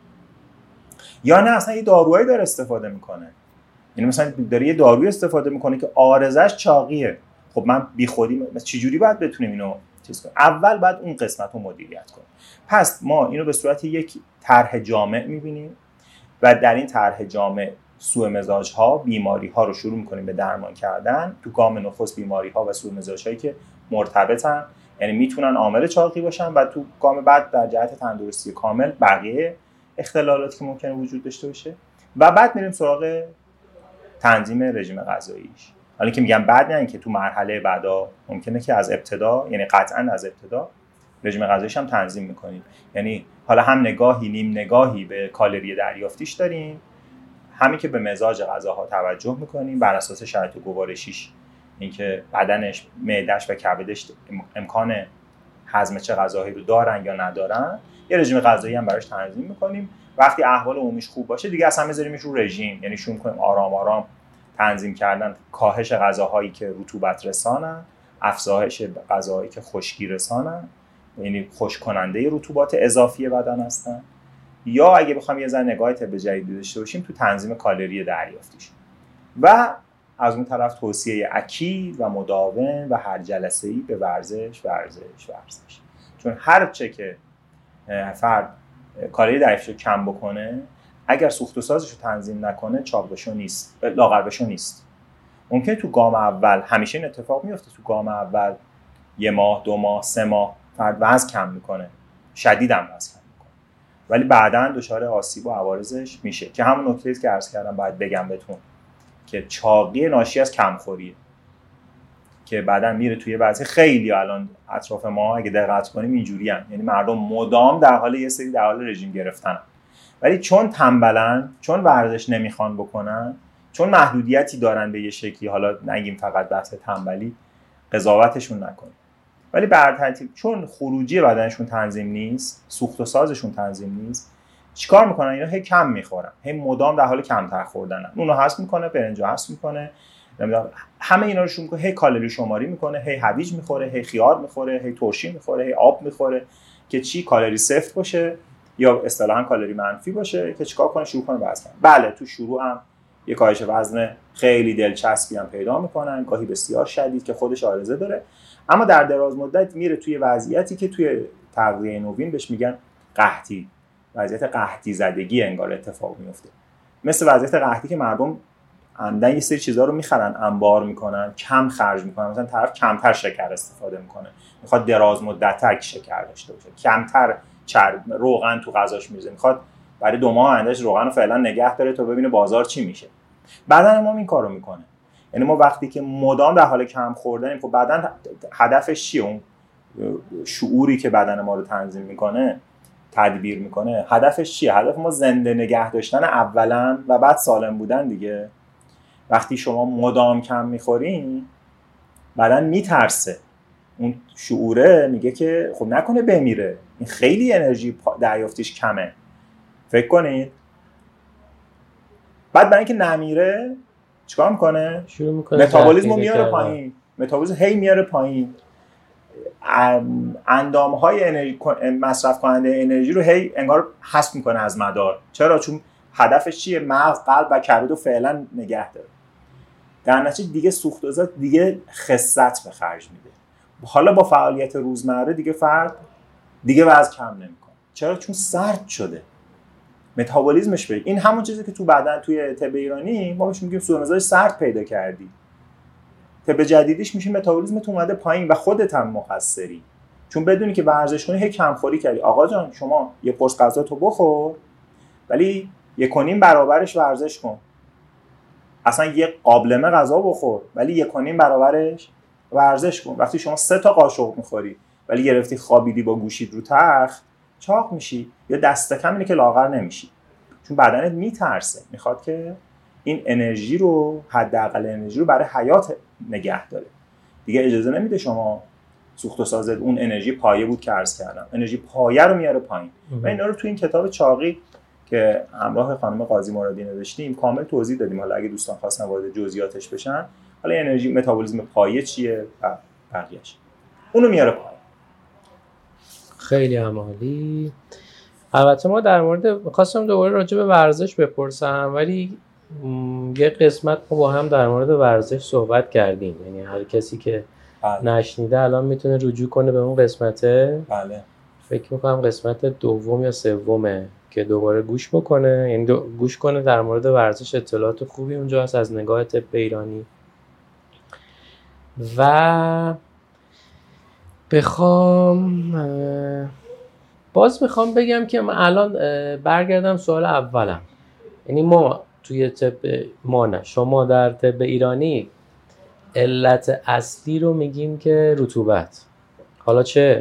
Speaker 3: یا نه اصلا یه دارویی داره استفاده میکنه، یعنی مثلا داره یه دارویی استفاده میکنه که عارضش چاقیه. خب من بیخودی چجوری باید بتونیم اینو چیز کنیم؟ اول باید اون قسمت رو مدیریت کنیم. پس ما اینو به صورت یک طرح جامع میبینیم و در این طرح جامع سوء مزاج‌ها، بیماری‌ها رو شروع می‌کنیم به درمان کردن. تو گام نخست بیماری‌ها و سوء مزاج‌هایی که مرتبطن، یعنی میتونن عامل چاقی باشن، و تو گام بعد در جهت تندرستی کامل بقیه اختلالاتی که ممکنه وجود داشته باشه. و بعد میریم سراغ تنظیم رژیم غذاییش. حالا که میگم بعد، نه اینکه تو مرحله بعدا ممکنه که از ابتدا، یعنی قطعاً از ابتدا رژیم غذاییش هم تنظیم می‌کنیم. یعنی حالا هم نگاهی نیم نگاهی به کالری دریافتیش داریم، همین که به مزاج غذاها توجه میکنیم بر اساس شرایط گوارشیش، اینکه بدنش، معده‌اش و کبدش امکان هضم چه غذاهایی رو دارن یا ندارن. یه رژیم غذایی هم براش تنظیم میکنیم. وقتی احوال عمومیش خوب باشه دیگه اصلا میذاریمش رو رژیم، یعنی شروع کنیم آرام آرام تنظیم کردن کاهش غذاهایی که رطوبت رسانن، افزایش غذاهایی که خشکی رسانن، یعنی خشک کننده رطوبات اضافی بدن هستن. یا اگه بخوام یه ذره نگاه طب جدید داشته باشیم تو تنظیم کالری دریافتیش. و از اون طرف توصیه اکید و مداوم و هر جلسه‌ای به ورزش. چون هر چه که فرد کالری دریافتیش رو کم بکنه، اگر سوخت و سازش رو تنظیم نکنه چاق بشو نیست، لاغر بشو نیست. ممکنه تو گام اول همیشه این اتفاق میفته، تو گام اول 1 ماه 2 ماه 3 ماه فرد وزن کم میکنه، شدیداً وزن کم میکنه، ولی بعداً دچار آسیب و عوارضش میشه که همون نکته‌ای که عرض کردم باید بگم بهتون که چاقی ناشی از کمخوریه که بعداً میره توی بعضی خیلی الان اطراف ما اگه دقت کنیم اینجوریان، یعنی مردم مدام در حال یه سری در حال رژیم گرفتن، ولی چون تنبلن، چون ورزش نمیخوان بکنن، چون محدودیتی دارن به یه شکلی، حالا نگیم فقط بحث تنبلی، قضاوتشون نکنیم، ولی بر ترتیب چون خروجی بدنشون تنظیم نیست، سوخت و سازشون تنظیم نیست، چیکار میکنن؟ اینا هی کم میخورن، هی مدام در حال کمتر خوردنن. اونو حذف میکنه، برنجو حذف میکنه، نمیدونم همه اینا رو شروع میکنه، هی کالری شماری میکنه، هی هویج میخوره، هی خیار میخوره، هی ترشی میخوره، هی آب میخوره که چی؟ کالری صفر باشه یا اصطلاحاً کالری منفی باشه که چیکار کنه؟ شروع کنه وزن. بله تو شروع هم یه کاهش وزن خیلی دلچسبی هم پیدا میکنن، گاهی بسیار شدید که خودش عارضه داره، اما در دراز مدت میره توی وضعیتی که توی تغذیه نوین بهش میگن قحطی، وضعیت قحطی زدگی انگار اتفاق میفته. مثل وضعیت قحطی که مردم عمدن یه سری چیزا رو میخرن، انبار میکنن، کم خرج میکنن، مثلا طرف کمتر شکر استفاده میکنه، میخواد دراز مدت شکر داشته باشه، کمتر روغن تو غذاش میذاره، میخواد برای 2 ماه آیندهش روغن رو فعلا نگه داره تا ببینه بازار چی میشه. بدن ما این کارو میکنه. یعنی ما وقتی که مدام در حال کم خوردنیم، خب بدن هدفش چیه؟ اون شعوری که بدن ما رو تنظیم میکنه، تدبیر میکنه، هدفش چیه؟ هدف ما زنده نگه داشتن اولا و بعد سالم بودن دیگه. وقتی شما مدام کم میخورین بدن میترسه، اون شعوره میگه که خب نکنه بمیره، این خیلی انرژی دریافتیش کمه. فکر کنید بعد برای اینکه نمیره چیکار میکنه؟
Speaker 2: شروع میکنه
Speaker 3: متابولیسمو میاره پایین، متابولیسم هی میاره پایین. اندامهای انرژی مصرف کننده انرژی رو هی انگار حذف میکنه از مدار. چرا؟ چون هدفش چیه؟ مغز، قلب و کبد رو فعلا نگه داره. در نتیجه دیگه سوخت و ساز دیگه خست به خرج میده. حالا با فعالیت روزمره دیگه فرد دیگه وزن کم نمیکنه. چرا؟ چون سرد شده، متابولیسمش به این همون چیزی که تو بدن توی طب ایرانی ما بهش میگیم سوء مزاج سرد پیدا کردی. طب جدیدیش میشه متابولیسمت اومده پایین و خودت هم مقصری، چون بدونی که ورزش کنی هی کمخوری کردی. آقا جان شما یه قرص غذا تو بخور ولی 1.5 برابرش ورزش کن. اصلا یه قابلمه غذا بخور ولی 1.5 برابرش ورزش کن. وقتی شما 3 تا قاشق میخوری ولی گرفتی خوابیدی با گوشید رو تخت، چاق میشی. یا دست کم اینه که لاغر نمیشی، چون بدنت میترسه، میخواد که این انرژی رو، حداقل انرژی رو برای حیات نگه داره. دیگه اجازه نمیده شما سوخت و سازت اون انرژی پایه بود که عرض کردم، انرژی پایه رو میاره پایین. و اینا رو تو این کتاب چاقی که همراه خانم قاضی مرادی نوشتیم کامل توضیح دادیم. حالا اگه دوستان خواستن وارد جزئیاتش بشن، حالا انرژی متابولیسم پایه چیه و بقیه‌اش، اونو میاره پایین.
Speaker 2: خیلی عالی. البته ما در مورد می‌خواستم دوباره راجع به ورزش بپرسم، ولی یه قسمت ما با هم در مورد ورزش صحبت کردیم، یعنی هر کسی که نشنیده الان میتونه رجوع کنه به اون قسمته.
Speaker 3: بله.
Speaker 2: فکر میکنم قسمت 2 یا 3 که دوباره گوش بکنه، یعنی گوش کنه. در مورد ورزش اطلاعات خوبی اونجا هست از نگاه طب ایرانی. و میخوام بگم که من الان برگردم سوال اولم، یعنی ما توی شما در طب ایرانی علت اصلی رو میگیم که رطوبت، حالا چه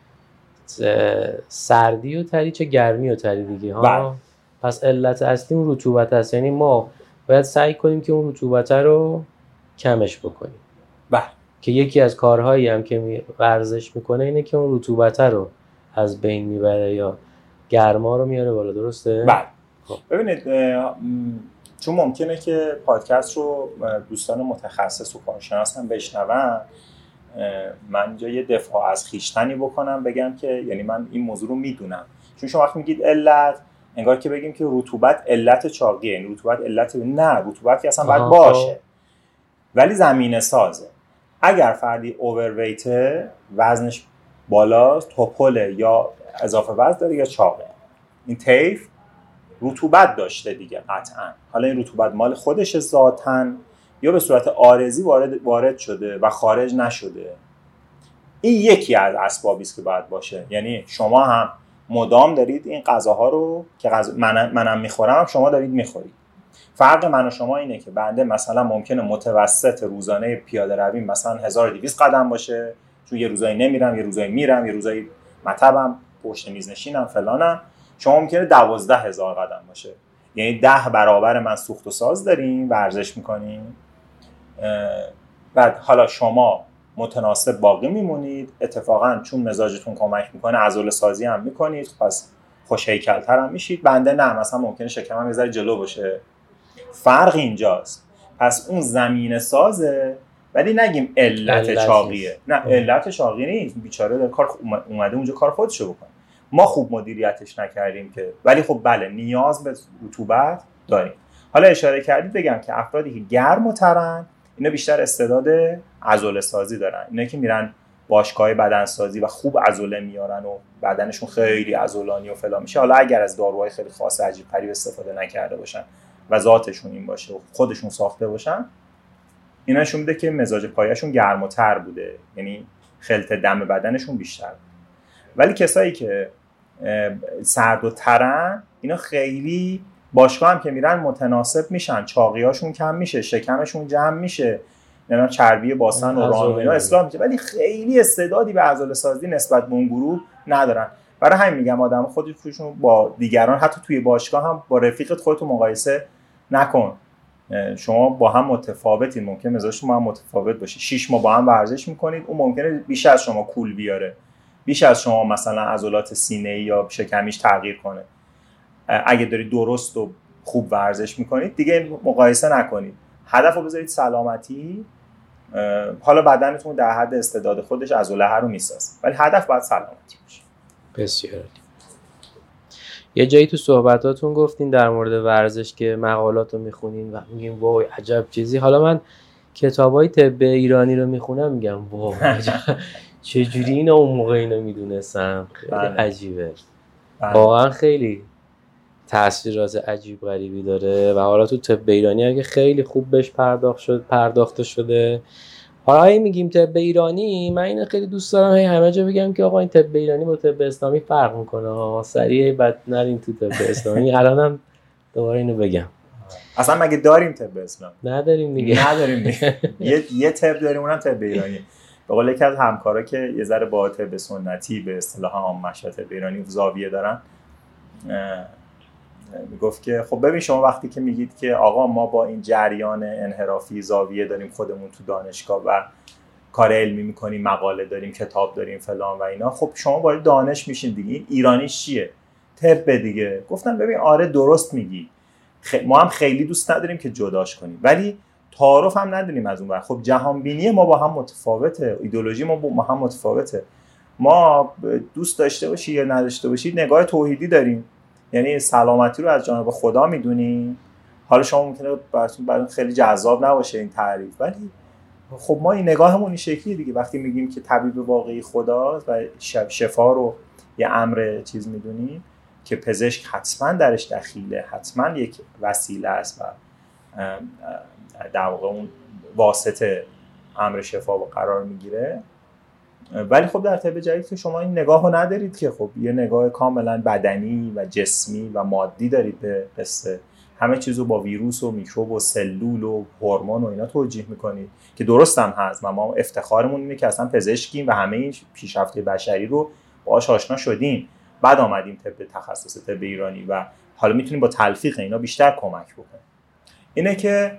Speaker 2: سردی و تری چه گرمی و تری دیگه ها. پس علت اصلی اون رطوبت هست، یعنی ما باید سعی کنیم که اون رطوبت رو کمش بکنیم. که یکی از کارهایی هم که ورزش میکنه اینه که اون رطوبت رو از بین میبره یا گرما رو میاره بالا. درسته؟
Speaker 3: بله. ببینید چون ممکنه که پادکست رو دوستان متخصص و کارشناس هم بشنون، من اینجا یه دفاع از خویشتنی بکنم، بگم که یعنی من این موضوع رو میدونم. چون شما وقتی میگید علت، انگار که بگیم که رطوبت علت چاقیه، یعنی رطوبت علت، نه، رطوبت که اصلا باید باشه ولی زمینه سازه. اگر فردی اوورویته، وزنش بالاست، توپله یا اضافه وزن داره یا چاقه، این طیف رطوبت داشته دیگه قطعا. حالا این رطوبت مال خودش ذاتن یا به صورت عارضی وارد شده و خارج نشده. این یکی از اسبابی است که باید باشه. یعنی شما هم مدام دارید این غذاها رو که منم میخورم، شما دارید میخورید. فرق من و شما اینه که بنده مثلا ممکنه متوسط روزانه پیاده رویم مثلا 1200 قدم باشه، چون یه روزایی نمیرم، یه روزایی میرم، یه روزایی مطبم، پشت میز نشینم، فلانم. شما ممکنه 12000 قدم باشه، یعنی 10 برابر من سوخت و ساز داریم، ورزش میکنیم. بعد حالا شما متناسب باقی میمونید، اتفاقا چون مزاجتون کمک میکنه عضله سازی هم میکنید، پس خوش هیکل‌تر هم میشید. بنده نه، مثلا ممکنه شکمم یه ذره جلو باشه. فرق اینجاست. پس اون زمینه سازه، ولی نگیم علت چاقیه. نه، علت چاقی نیست، بیچاره در کار اومده اونجا کار خودشو بکنه. ما خوب مدیریتش نکردیم که، ولی خب بله نیاز به رطوبت داریم. حالا اشاره کردید بگم که افرادی که گرم و ترن اینا بیشتر استعداد عضله سازی دارن. اینا که میرن باشگاه بدنسازی و خوب عضله میارن و بدنشون خیلی عضلانی و فلان میشه، حالا اگر از داروهای خیلی خاص عجیب غریب استفاده نکرده باشن و ذاتشون این باشه و خودشون ساخته باشن، اینا نشون میده که مزاج پایه‌شون گرم و تر بوده، یعنی خلط دم بدنشون بیشتر. ولی کسایی که سرد و ترن اینا خیلی باشگاه هم که میرن متناسب میشن، چاقیاشون کم میشه، شکمشون جمع میشه، نمیدونم چربی باسن و ران و اینا اصلاح میشه، ولی خیلی استعدادی به عضله سازی نسبت به اون گروه ندارن. برای همین میگم آدم خودشون با دیگران، حتی توی باشگاه هم با رفیقت خودتو مقایسه نکن. شما با هم متفاوتین، ممکنه مزاجتون با هم متفاوت باشه. 6 ماه با هم ورزش میکنید، اون ممکنه بیش از شما کول بیاره، بیش از شما مثلا عضلات سینه‌ای یا شکمیش تغییر کنه. اگه دارید درست و خوب ورزش میکنید دیگه مقایسه نکنید. هدفو بذارید سلامتی حالا بدنتون در حد استعداد خودش عضله رو میسازه، ولی هدف باید سلامتی باشه.
Speaker 2: بسیار عالی. یه جایی تو صحبتاتون گفتین در مورد ورزش که مقالات رو میخونین و میگین وای عجب چیزی. حالا من کتابای طب ایرانی رو میخونم میگم وای عجب چجوری اینا اون موقع اینو میدونستم. خیلی عجیبه. واقعا خیلی تاثیرات عجیب غریبی داره و حالا تو طب ایرانی اگه خیلی خوب بهش پرداخته شده. حالا هی میگیم طب ایرانی، من اینو خیلی دوست دارم هی همه جا بگم که آقا این طب ایرانی با طب اسلامی فرق میکنه، سریع بعد نریم تو طب اسلامی. الانم دوباره اینو بگم.
Speaker 3: اصلا مگه داریم طب اسلامی؟
Speaker 2: نداریم دیگه.
Speaker 3: نداریم دیگه. یه طب داریم، اونم طب ایرانی. به قول یکی از همکارا که یه ذره با طب سنتی به اصطلاح عام طب ایرانی زاویه دارن، میگفت که خب ببین شما وقتی که میگید که آقا ما با این جریان انحرافی زاویه داریم خودمون تو دانشگاه و کار علمی میکنیم، مقاله داریم، کتاب داریم فلان و اینا، خب شما باید دانش میشین دیگه. این ایرانیش چیه؟ طب دیگه. گفتم ببین آره درست میگی، ما هم خیلی دوست نداریم که جداش کنیم، ولی تعارف هم نداریم از اون ور. خب جهان بینی ما با هم متفاوته، ایدئولوژی ما با هم متفاوته. ما دوست داشته باشی یا نداشته باشی نگاه توحیدی داریم، یعنی سلامتی رو از جانب خدا میدونیم. حالا شما ممکنه براتون خیلی جذاب نباشه این تعریف، ولی خب ما این نگاهمون این شکلیه دیگه. وقتی میگیم که طبیب واقعی خداست و شفا رو یه امر چیز میدونیم که پزشک حتما درش دخیله، حتما یک وسیله است و در واقع اون واسطه امر شفا رو قرار میگیره. ولی خب در طب جدید که شما این نگاه رو ندارید که خب یه نگاه کاملا بدنی و جسمی و مادی دارید به قصه، همه چیزو با ویروس و میکروب و سلول و هورمون و اینا توجیه میکنید که درست هم هست و ما افتخارمون اینه که اصلا پزشکیم و همه این پیشرفت بشری رو باهاش آشنا شدیم، بعد آمدیم طب تخصص طب ایرانی و حالا میتونیم با تلفیق اینا بیشتر کمک بکنیم. اینه که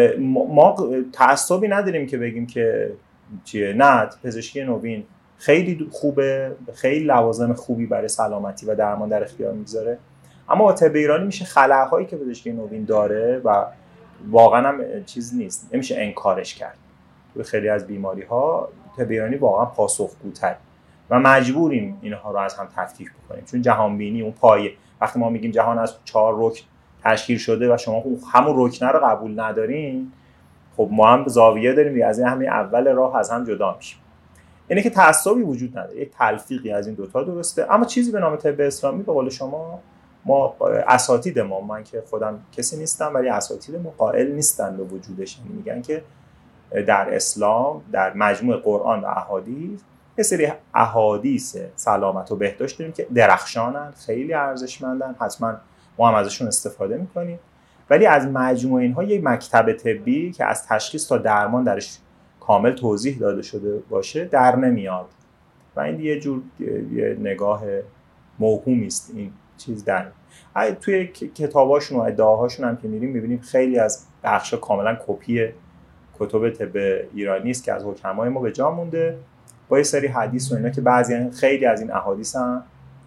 Speaker 3: ما تعصبی نداریم که بگیم که چیه، نه پزشکی نوین خیلی خوبه، خیلی لوازم خوبی برای سلامتی و درمان در اختیار میگذاره، اما با طب ایرانی میشه خلاهایی که پزشکی نوین داره و واقعا هم چیز نیست، نمیشه انکارش کرد. تو خیلی از بیماری ها طب ایرانی واقعا پاسخگوتر و مجبوریم اینها رو از هم تفکیک بکنیم، چون جهان بینی اون پایه. وقتی ما میگیم جهان از 4 رکن تشکیل شده و شما همون رکنه رو قبول ندارین، خب ما هم زاویه داریم دیگه، از این همین اول راه از هم جدا میشیم. اینه که تعصبی وجود نداره، یک تلفیقی از این دوتا درسته. اما چیزی به نام طب اسلامی به قول شما، ما اساتید ما، من که خودم کسی نیستم ولی اساتید ما قائل نیستن به وجودش، میگن که در اسلام در مجموع قرآن و احادیث یه سری احادیث سلامت و بهداشت داریم که درخشانن، خیلی ارزشمندن، حتما ما هم ازشون استفاده میکنیم، ولی از مجموع اینها یک مکتب طبی که از تشخیص تا درمان درش کامل توضیح داده شده باشه در نمیاد و این یه جور یه نگاه موهومی است. این چیز در توی کتاباشون و ادعاهاشون هم که میریم میبینیم خیلی از بخشا کاملا کپی کتب طب ایرانی است که از حکمای ما به جا مونده با یه سری حدیث و اینا که خیلی از این احادیث هم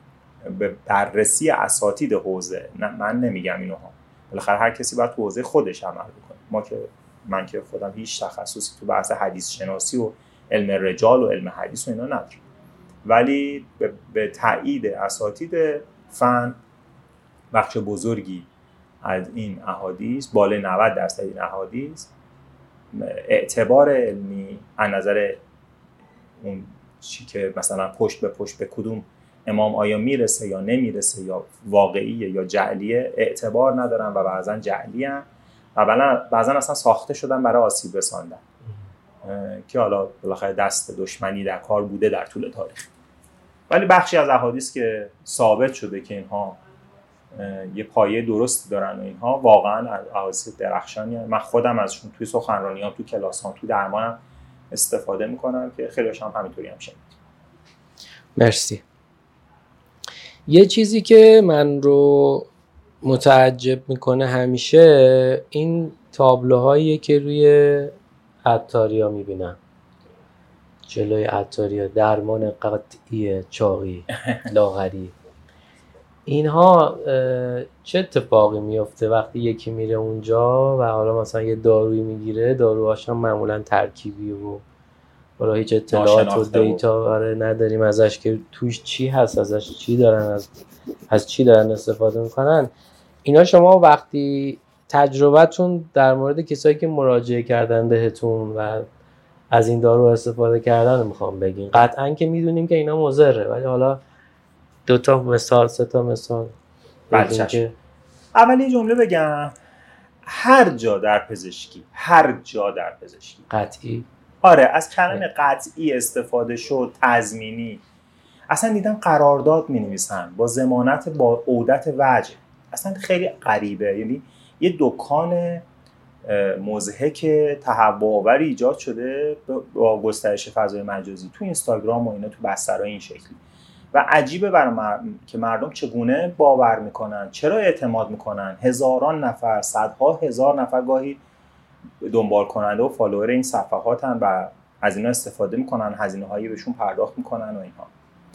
Speaker 3: به بررسی اساتید حوزه، من نمیگم اینوها، بالاخره هر کسی باید تو حوزه خودش عمل بکنه. من که خودم هیچ تخصصی تو بحث حدیث شناسی و علم رجال و علم حدیث و اینا ندارم، ولی به تایید اساتید فن بخش بزرگی از این احادیث، بالای 90% این احادیث اعتبار علمی از نظر اون چی که مثلا پشت به پشت به کدوم امام آیا میرسه یا نمیرسه یا واقعیه یا جعلیه اعتبار ندارن و بعضا جعلی هن و بعضا اصلا ساخته شدن برای آسیب رساندن که حالا بالاخره دست دشمنی در کار بوده در طول تاریخ. ولی بخشی از احادیث که ثابت شده که اینها یه پایه درستی دارن و اینها واقعا احادیث درخشانی هستن. من خودم ازشون توی سخنرانیام، تو کلاسام، تو درمانم استفاده میکنم که خیلیش هم همینطوری هم شنید.
Speaker 2: مرسی. یه چیزی که من رو متعجب میکنه همیشه این تابلوهایی که روی عطاریا میبینم، جلوی عطاریا، درمان قطعی چاقی لاغری، اینها چه اتفاقی میفته وقتی یکی میره اونجا و حالا مثلا یه دارویی میگیره، داروهاش هم معمولا ترکیبی و حالا هیچ اطلاعات و دیتا نداریم ازش که توش چی هست، ازش چی دارن، از چی دارن استفاده میکنن. اینا شما وقتی تجربتون در مورد کسایی که مراجعه کردن بهتون و از این دارو استفاده کردن رو میخوام بگین. قطعا که میدونیم که اینا مضره، ولی حالا 2 مثال 3 مثال.
Speaker 3: بله. اول یه جمله بگم، هر جا در پزشکی
Speaker 2: قطعی،
Speaker 3: آره، از کلمه قطعی استفاده شد، تضمینی، اصلا دیدم قرارداد می‌نویسن با ضمانت با عودت وجه. اصلا خیلی غریبه. یعنی یه دکان مضحک تهوع‌آوری ایجاد شده با گسترش فضای مجازی تو اینستاگرام و اینا، تو بسترهای این شکلی، و عجیبه برای که مردم چگونه باور میکنن، چرا اعتماد میکنن. هزاران نفر، صدها هزار نفر گاهی دنبال کننده و فالوور این صفحاتن و از اینا استفاده میکنن، هزینه هایی بهشون پرداخت میکنن و اینها.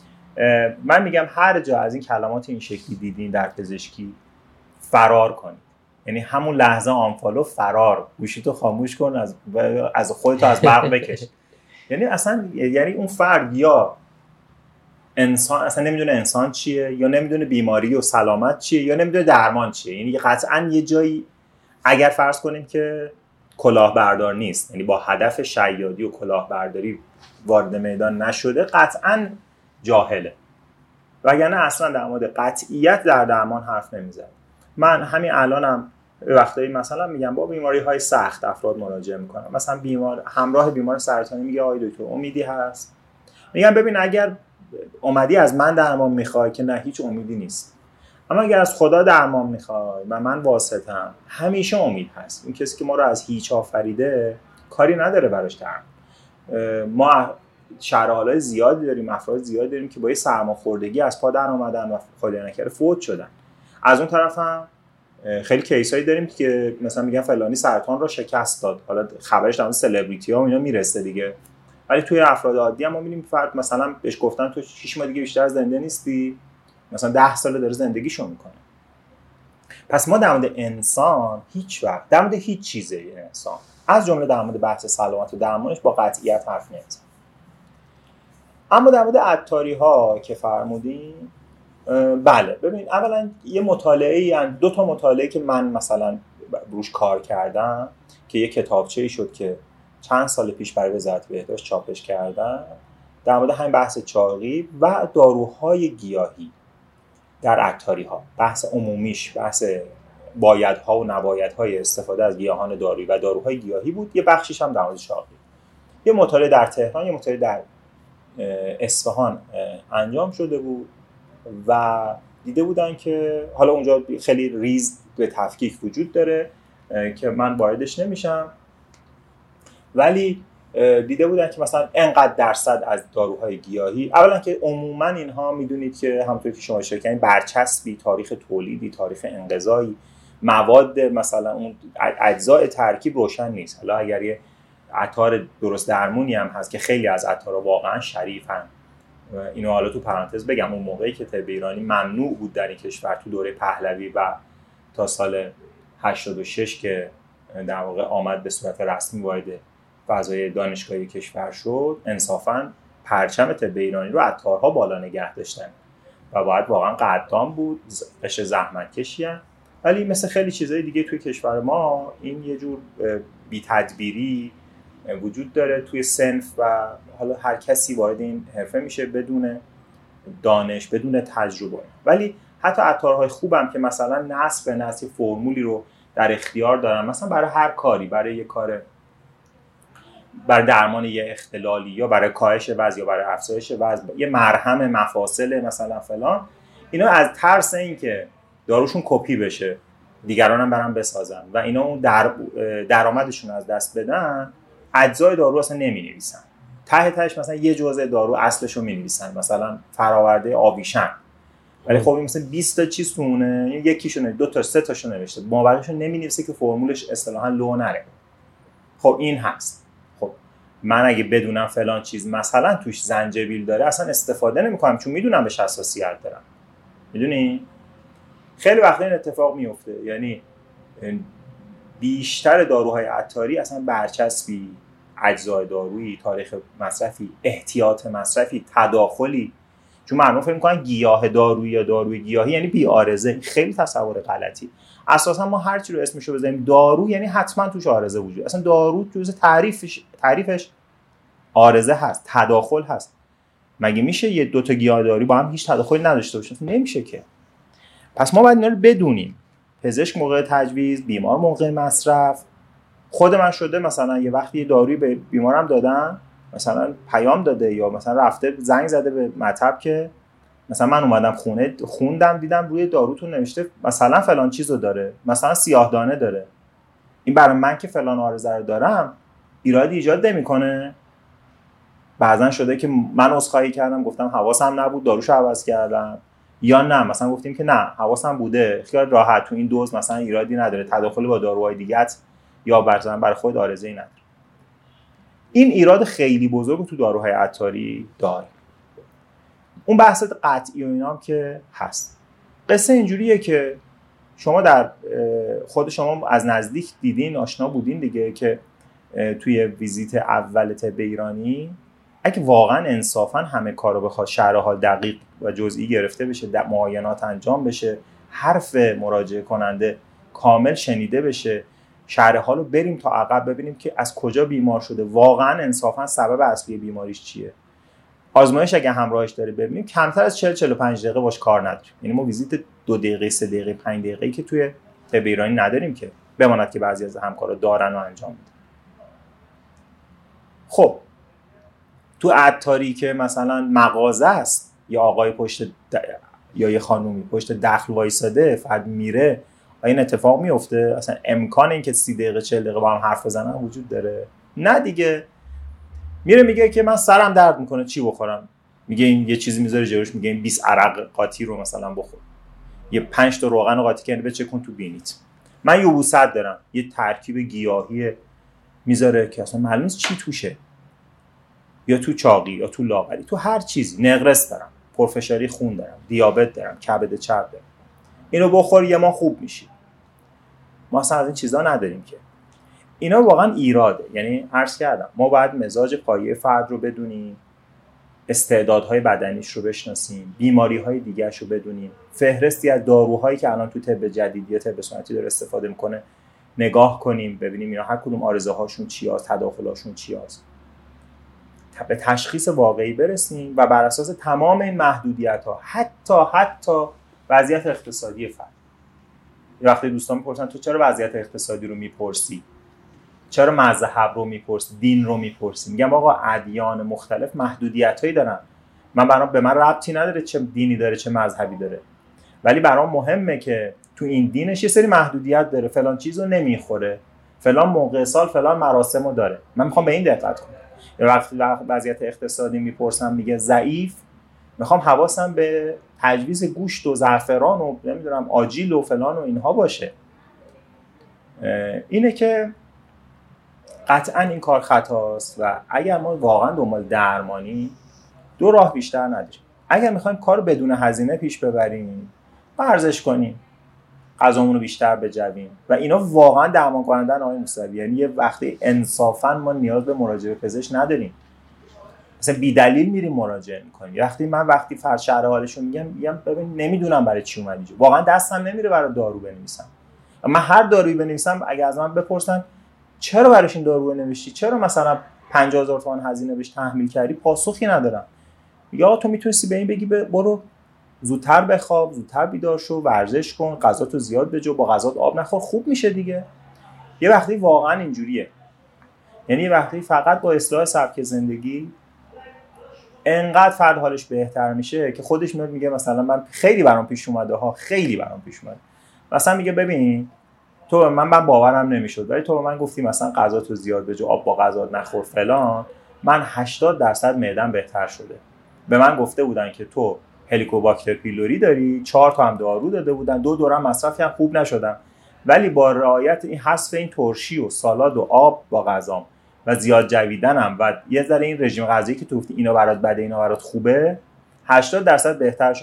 Speaker 3: من میگم هر جا از این کلمات این شکلی دیدین در پزشکی، فرار کنید. یعنی همون لحظه آنفالو، فرار، گوشیتو خاموش کن، از خودتو از برق بکش. یعنی اصلا یعنی اون فرد یا انسان اصلا نمیدونه انسان چیه، یا نمیدونه بیماری و سلامت چیه، یا نمیدونه درمان چیه. یعنی قطعا یه جایی اگر فرض کنیم که کلاهبردار نیست، یعنی با هدف شیادی و کلاهبرداری وارد میدان نشده، قطعا جاهله. وگرنه اصلا در مورد قطعیت در درمان حرف نمیزنه. من همین الانم وقتایی مثلا میگم با بیماری‌های سخت افراد مراجعه میکنم، مثلا همراه بیمار سرطانی میگه آقای دکتر امیدی هست؟ میگم ببین اگر اومدی از من درمان میخوای که نه، هیچ امیدی نیست. اما اگر از خدا درمان میخوای و من واسطم، همیشه امید هست. این کسی که ما رو از هیچ آفریده کاری نداره براش درمان. ما شرحالای زیادی داریم، افراد زیادی داریم که با یه سرماخوردگی از پا در اومدن و خدای نکرده فوت شدن. از اون طرف هم خیلی کیسایی داریم که مثلا میگن فلانی سرطان رو شکست داد، حالا خبرش در مورد سلبریتی ها و اینا میرسه دیگه، ولی توی افراد عادی هم ما می‌بینیم فرد مثلا بهش گفتن تو 6 ماه دیگه بیشتر زنده نیستی، مثلا 10 سال داره زندگیشو میکنه. پس ما در مورد انسان هیچ وقت در مورد هیچ چیزی انسان، از جمله در مورد بحث سلامت و درمانش، با قطعیت حرف نمیزنیم. اما در مورد عطاری‌ها که فرمودین، بله ببین، اولا یه مطالعه، یعنی 2 مطالعه که من مثلا روش کار کردم که یه کتابچه‌ای شد که چند سال پیش برای وزارت بهداشت چاپش کردن در مورد همین بحث چاقی و داروهای گیاهی در عطاری‌ها. بحث عمومیش بحث بایدها و نبایدهای استفاده از گیاهان دارویی و داروهای گیاهی بود، یه بخشیش هم در مورد چاقی. یه مطالعه در تهران، یه مطالعه در اصفهان انجام شده بود و دیده بودن که حالا اونجا خیلی ریز به تفکیک وجود داره که من واردش نمیشم، ولی دیده بودن که مثلا انقدر درصد از داروهای گیاهی، اولا که عموما اینها میدونید که همونطور که شما اشاره کردین برچسبی، تاریخ تولیدی، تاریخ انقضایی، مواد مثلا اون اجزای ترکیب روشن نیست. حالا اگر یه عطار درست درمونی هم هست که خیلی از عطارها واقعا شریفن، اینو حالا تو پرانتز بگم، اون موقعی که طب ایرانی ممنوع بود در این کشور تو دوره پهلوی و تا سال 86 که در واقع آمد به صورت رسمی وارد فضای دانشگاهی کشور شد، انصافاً پرچم طب ایرانی رو عطارها بالا نگه داشتن و باید واقعا قدردان بود، قش زحمتکشی هستن. ولی مثل خیلی چیزای دیگه توی کشور ما این یه جور بی‌تدبیری وجود داره توی صنف و حالا هر کسی وارد این حرفه میشه بدون دانش، بدون تجربه. ولی حتی عطارهای خوبم که مثلا نسل به نسل فرمولی رو در اختیار دارن، مثلا برای هر کاری، برای یه کار، برای درمان یه اختلالی یا برای کاهش وزن یا برای افزایش وزن، یه مرهم مفاصل مثلا فلان، اینا از ترس این که داروشون کپی بشه دیگران هم برن بسازن و اینا اون درآمدشون از دست بدن، اجزای دارو اصلا نمی‌نویسن. تهش مثلا یه جزء دارو اصلشو می‌نویسن، مثلا فراورده آویشن، ولی خب این مثلا 20 تا چیز تونه، یکیشون 2 تا 3 تاشو نوشته، مابقیشو نمی‌نویسه که فرمولش اصطلاحاً لو نره. خب این هست. خب من اگه بدونم فلان چیز مثلا توش زنجبیل داره اصلا استفاده نمی‌کنم، چون میدونم بهش حساسیت دارم. میدونی؟ خیلی وقتا این اتفاق میفته. یعنی بیشتر داروهای عطاری اصلا برچسبی، اجزای دارویی، تاریخ مصرفی، احتیاط مصرفی، تداخلی، چون مردم فکر می‌کنن گیاه دارویی یا داروی گیاهی یعنی بی‌عارضه. خیلی تصور غلطی. اساسا ما هر چی رو اسمشو بزنیم دارو یعنی حتما توش عارضه وجود. اصلا دارو جزء تعریفش عارضه هست، تداخل هست. مگه میشه یه دو تا گیاه دارویی با هم هیچ تداخلی نداشته باشه؟ نمیشه که. پس ما باید اینا رو بدونیم. پزشک موقع تجویز، بیمار موقع مصرف. خود من شده مثلا یه وقتی یه دارویی به بیمارم دادم، مثلا پیام داده یا مثلا رفته زنگ زده به مطب که مثلا من اومدم خونه خوندم دیدم روی داروتون نوشته مثلا فلان چیزو داره، مثلا سیاه دانه داره. این برای من که فلان عارضه رو دارم ایرادی ایجاد نمیکنه؟ بعضن شده که من عذرخواهی کردم گفتم حواسم نبود داروشو عوض کردم، یا نه مثلا گفتیم که نه حواسم بوده، خیال راحت تو این دوز مثلا ایرادی نداره، تداخل با داروهای دیگه‌ت یا برای خود عارضه‌ای نداره. این ایراد خیلی بزرگ تو داروهای عطاری داره. اون بحث قطعی و اینا هم که هست. قصه اینجوریه که شما در خود شما از نزدیک دیدین، آشنا بودین دیگه، که توی ویزیت اول طب ایرانی اگه واقعا انصافا همه کارو بخواد شرح حال دقیق و جزئی گرفته بشه، معاینات انجام بشه، حرف مراجعه کننده کامل شنیده بشه، شرح حالو بریم تا عقب ببینیم که از کجا بیمار شده، واقعا انصافا سبب اصلی بیماریش چیه. آزمایش اگه همراهش داره ببینیم کمتر از 40-45 دقیقه باش کار نداریم. یعنی ما ویزیت 2 دقیقه 3 دقیقه 5 دقیقه‌ای که توی طب ایرانی نداریم که بماند که بعضی از همکارا دارن و انجام میدن. خب تو عطاری که مثلا مغازه است یا آقای یا یه خانومی پشت دخل وایساده فرد میره، این اتفاق میفته؟ اصلا امکان این که 30 دقیقه 40 دقیقه با هم حرف بزنن وجود داره؟ نه دیگه. میره میگه که من سرم درد میکنه چی بخورم، میگه این یه چیزی میذاره جلوش، میگه این 20 عرق قاطی رو مثلا بخور، یه 5 تا روغن قاطی کنه بچکون تو بینیت. من یبوست دارم، یه ترکیب گیاهی میذاره که اصلا معلوم نیست چی توشه، یا تو چاقی یا تو لاغری، تو هر چیزی. نقرس دارم، پرفشاری خون دارم، دیابت دارم، کبد چرب دارم، اینو بخور یه ما خوب میشی. ما اصلا از این چیزا نداریم که. اینا واقعا ایراده. یعنی عرض کردم ما باید مزاج پایه فرد رو بدونیم، استعدادهای بدنیش رو بشناسیم، بیماری‌های دیگه‌اش رو بدونیم، فهرستی از داروهایی که الان تو طب جدید یا طب سنتی داره استفاده میکنه نگاه کنیم، ببینیم اینا هر کدوم عارضه‌هاشون چیه، تداخلاشون چیه، به تشخیص واقعی برسیم و بر اساس تمام این محدودیت‌ها حتی وضعیت اقتصادی فرد. یه وقتی دوستان میپرسن تو چرا وضعیت اقتصادی رو میپرسی؟ چرا مذهب رو میپرسی؟ دین رو میپرسی؟ میگم آقا ادیان مختلف محدودیتایی دارن. به من ربطی نداره چه دینی داره چه مذهبی داره، ولی برام مهمه که تو این دینش یه سری محدودیت داره، فلان چیزو نمیخوره، فلان موقع سال فلان مراسمو داره. من میخوام به این دقت کنم. یا وقتی وضعیت اقتصادی میپرسم میگه ضعیف، میخوام حواسم به تجویز گوشت و زعفران و نمیدونم آجیل و فلان و اینها باشه. اینه که قطعا این کار خطاست و اگر ما واقعا دنبال درمانی 2 راه بیشتر نداریم. اگر میخوایم کار بدون هزینه پیش ببریم، ورزش کنیم، غذامون رو بیشتر بجویم و اینا واقعا درمان کنندن آقای موسوی. یعنی یه وقتی انصافا ما نیاز به مراجعه پزشک نداریم، مثلا بی دلیل میریم مراجعه میکنیم. وقتی فرد شرح حالشو میگم ببین نمیدونم برای چی اومدی، واقعا دستم نمیره برای دارو بنویسم. من هر دارویی بنویسم اگه از من بپرسن چرا براش این دارو نوشتی، چرا مثلا 50,000 تومان هزینه بهش تحمیل کردی، پاسخی ندارم. یا تو میتونستی به این بگی برو زودتر بخواب، زودتر بیدار شو، ورزش کن، غذاتو زیاد بجو، با غذات آب نخور، خوب میشه دیگه. یه وقتی واقعا اینجوریه. یعنی یه وقتی فقط با اصلاح سبک زندگی انقدر فرد حالش بهتر میشه که خودش میگه مثلا من خیلی برام پیش اومده. مثلا میگه ببین تو من باورم نمیشد، ولی تو به من گفتی مثلا غذاتو زیاد بجو، آب با غذات نخور فلان، من 80% معده‌ام بهتر شده. به من گفته بودن که تو هلیکوباکتر پیلوری داری، 4 تا هم دارو داده بودن، 2 دورم مصرفی هم خوب نشدم، ولی با رعایت این حذف این ترشی و سالاد و آب با غذام و زیاد جویدنم و یه ذره این رژیم غذایی که تو گفتی اینا برات بده اینا برات خوبه، 80% بهتر شدم.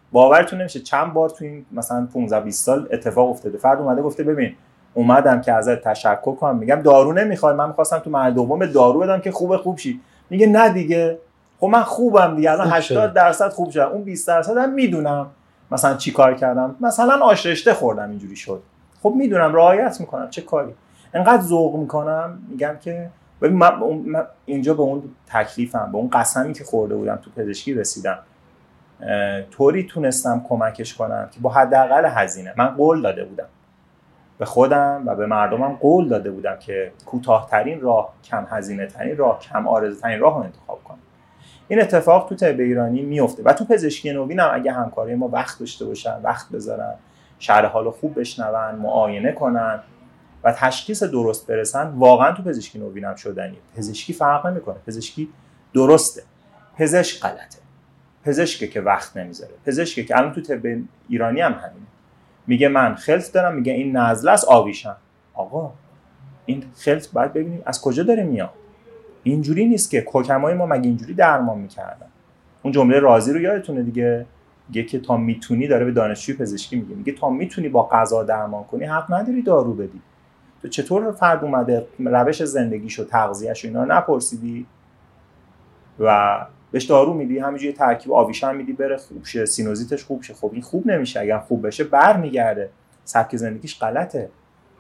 Speaker 3: باورتون نمیشه چند بار تو این مثلا 15 20 سال اتفاق افتاده. فرد اومده گفته ببین اومدم که ازت تشکر کنم، میگم دارو نمیخوای، من می‌خواستم تو مرحله دوم دارو بدم که خوب شی. میگه نه دیگه، خب من خوبم دیگه، الان 80% خوب شدم، اون 20% هم میدونم مثلا چی کار کردم، مثلا آش رشته خوردم اینجوری شد، خب میدونم رعایت میکنم، چه کاری. انقدر ذوق میکنم میگم که ببین من اینجا به اون تکلیفم، به اون قسمی که خورده بودم تو پزشکی رسیدم، طوری تونستم کمکش کنم که با حداقل هزینه، من قول داده بودم به خودم و به مردمم، قول داده بودم که کوتاه‌ترین راه، کم هزینه ترین راه، کم عارضه ترین راه رو انتخاب کنم. این اتفاق تو طب ایرانی میفته و تو پزشکی نوین هم اگه همکاری ما وقت داشته باشن، وقت بذارن، شرح حالو خوب بشنون، معاینه کنن و تشخیص درست برسن، واقعا تو پزشکی نوین هم شدنیه. پزشکی فرق نمیکنه، پزشکی درسته، پزشک غلطه، پزشکه که وقت نمیذاره، پزشکه که الان تو طب ایرانی هم همینه، میگه من خلط دارم، میگه این نزله است آویشم. آقا این خلط باید ببینیم از کجا داره میاد. اینجوری نیست که حکمای ما مگه اینجوری درمان میکردن. اون جمله رازی رو یادتونه دیگه، میگه که تا میتونی، داره به دانشجوی پزشکی میگه تا میتونی با غذا درمان کنی حق نداری دارو بدی. تو چطور فرد اومده روش زندگیشو، تغذیه‌شو اینا نپرسیدی و بهش دارو میدی، همینجوری ترکیب آویشم میدی بره خوب شه، سینوزیتش خوب شه. خب این خوب نمیشه، اگر خوب بشه برمیگرده، سبک زندگیش غلطه.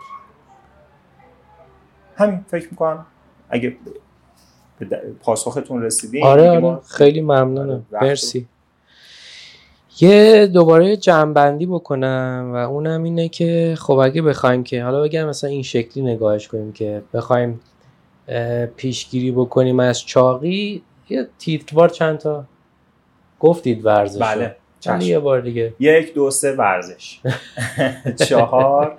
Speaker 3: همین فکر میکنم اگه به پاسختون رسیدین.
Speaker 2: آره خیلی ممنونم، مرسی. یه دوباره جمع‌بندی بکنم و اونم اینه که خب اگه بخوایم که حالا بگم مثلا این شکلی نگاهش کنیم که بخوایم پیشگیری بکنیم از چاقی، یه تیتروار چند تا گفتید ورزش.
Speaker 3: بله
Speaker 2: چند یه بار دیگه
Speaker 3: 1 2 3 ورزش 4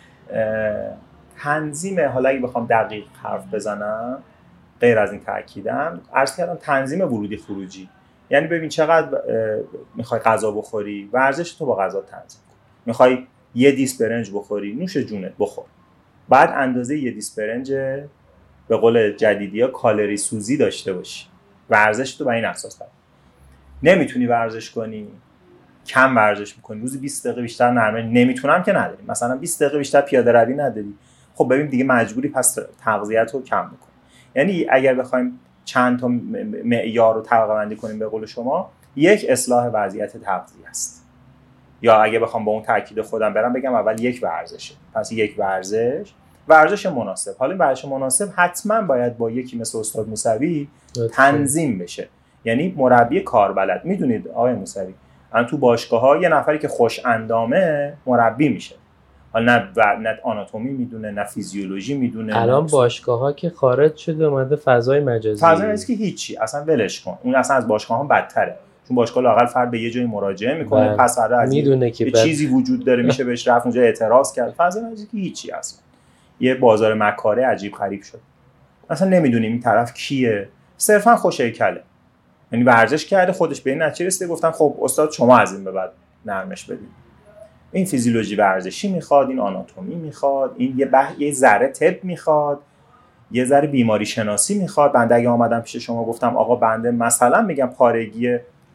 Speaker 3: تنظیم. حالا اگه بخوام دقیق حرف بزنم غیر از این تاکیدم عرض کردم تنظیم ورودی خروجی، یعنی ببین چقدر میخوای غذا بخوری، ورزش تو با غذا تنظیم کن. میخوای یه دیس برنج بخوری، نوش جونت بخور، بعد اندازه یه دیس برنج به قول جدیدی‌ها کالری سوزی داشته باشی. ورزش تو با این اساس داره. نمیتونی ورزش کنی، کم ورزش میکنی، روزی 20 دقیقه بیشتر نرمه، نمیتونم که نداری، مثلا 20 دقیقه بیشتر پیاده روی نداری، خب ببین دیگه مجبوری پس تغذیه‌ت رو کم بکن. یعنی اگر بخوایم چند تا معیار رو طبقه بندی کنیم به قول شما، یک اصلاح وضعیت تغذیه است، یا اگه بخوام با اون تاکید خودم برم بگم اول یک ورزشه. پس یک ورزش مناسب. حالا این ورزش مناسب حتما باید با یکی مثل استاد موسوی تنظیم بشه، یعنی مربی کاربلد. میدونید آقای موسوی الان تو باشگاه‌ها یه نفری که خوش اندامه مربی میشه، حالا نه آناتومی میدونه، نه فیزیولوژی میدونه.
Speaker 2: الان باشگاه‌ها که خارج شده اومده فضای مجازی
Speaker 3: که هیچی، اصلا ولش کن، اون اصلا از باشگاه‌ها بدتره، چون باشگاه لااقل فرد به یه جای مراجعه میکنه، پس فردا از
Speaker 2: میدونه که
Speaker 3: چیزی وجود داره میشه بهش رفت اونجا اعتراض کرد. فضای مجازی که هیچی، اصلا یه بازار مکاره عجیب غریب شد، اصلا نمیدونیم این طرف کیه، صرفا خوش هیکله، یعنی ورزش کرده خودش به این نتیجه رسیده گفتن خب استاد شما از این به بعد نرمش بدید. این فیزیولوژی ورزشی میخواد، این آناتومی میخواد، این یه ذره طب میخواد، یه ذره بیماری شناسی میخواد. بنده اگه آمدم پیش شما گفتم آقا بنده مثلا میگم پارگی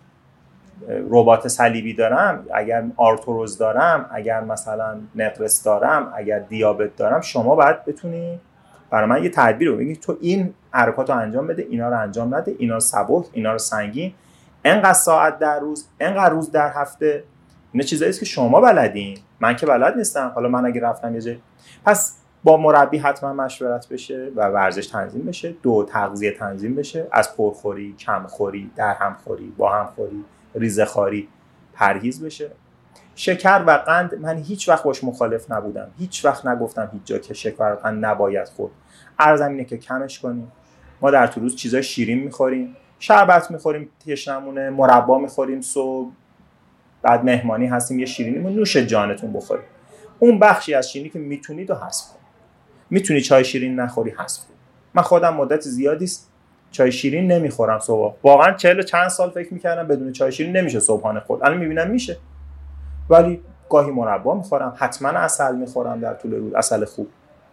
Speaker 3: رباط صلیبی دارم، اگر آرتروز دارم، اگر مثلا نقرس دارم، اگر دیابت دارم، شما باید بتونی برای من یه تدبیر رو بگی تو این حرکات رو انجام بده، اینا رو انجام نده، اینا رو سبک، اینا رو سنگین، انقدر ساعت در روز، انقدر روز در هفته. اینا چیزایی است که شما بلدین، من که بلد نیستم. حالا من اگه رفتم یه جای، پس با مربی حتما مشورت بشه و ورزش تنظیم بشه، تغذیه تنظیم بشه، از پرخوری، کمخوری، درهمخوری، با همخوری، ریزه‌خواری پرهیز بشه. شکر و قند من هیچ وقت باش مخالف نبودم، هیچ وقت نگفتم هیچ جا که شکر و قند نباید خورد. عرضم اینه که کمش کنیم. ما در طول روز چیزای شیرین می‌خوریم، شربت می‌خوریم، تشنمونه، مربا می‌خوریم صبح، بعد مهمانی هستیم یه شیرینی نوش جانتون بخورید. اون بخشی از شیرینی که میتونید رو حذف کنید. میتونی چای شیرین نخوری، حذف کن. من خودم مدت زیادی است چای شیرین نمیخورم صبح. واقعا 40 چند سال فکر میکردم بدون چای شیرین نمیشه صبحانه خورد. الان میبینم میشه. ولی گاهی مربا میخورم، حتما عسل میخورم در طول روز، عسل خوب.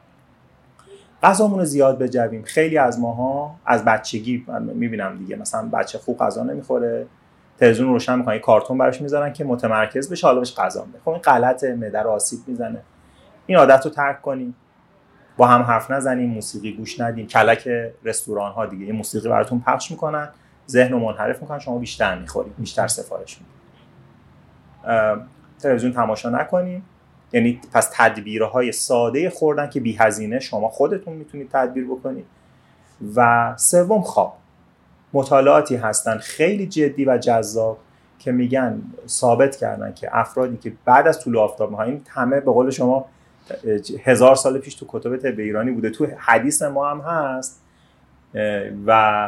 Speaker 3: غذامون رو زیاد بجویم. خیلی از ماها از بچگی من میبینم دیگه، مثلا بچه خوب غذا نمیخوره، تلویزیون روشن میکنن، کارتون براش میذارن که متمرکز بشه، حالا بهش غذا میده. خب این غلطه، معده رو آسیب میزنه. این عادت رو ترک کنیم، با هم حرف نزنیم، موسیقی گوش ندیم. کلک رستوران ها دیگه این موسیقی براتون پخش میکنن، ذهن رو منحرف میکنن، شما بیشتر میخورید، بیشتر سفارش میدید. تلویزیون تماشا نکنیم. یعنی پس تدبیرهای ساده خوردن که بی هزینه شما خودتون میتونید تدبیر بکنید. و سوم، خواب. مطالعاتی هستن خیلی جدی و جذاب که میگن ثابت کردن که افرادی که بعد از طلوع آفتاب میخوان، این همه به قول شما 1000 سال پیش تو کتب طب ایرانی بوده، تو حدیث ما هم هست و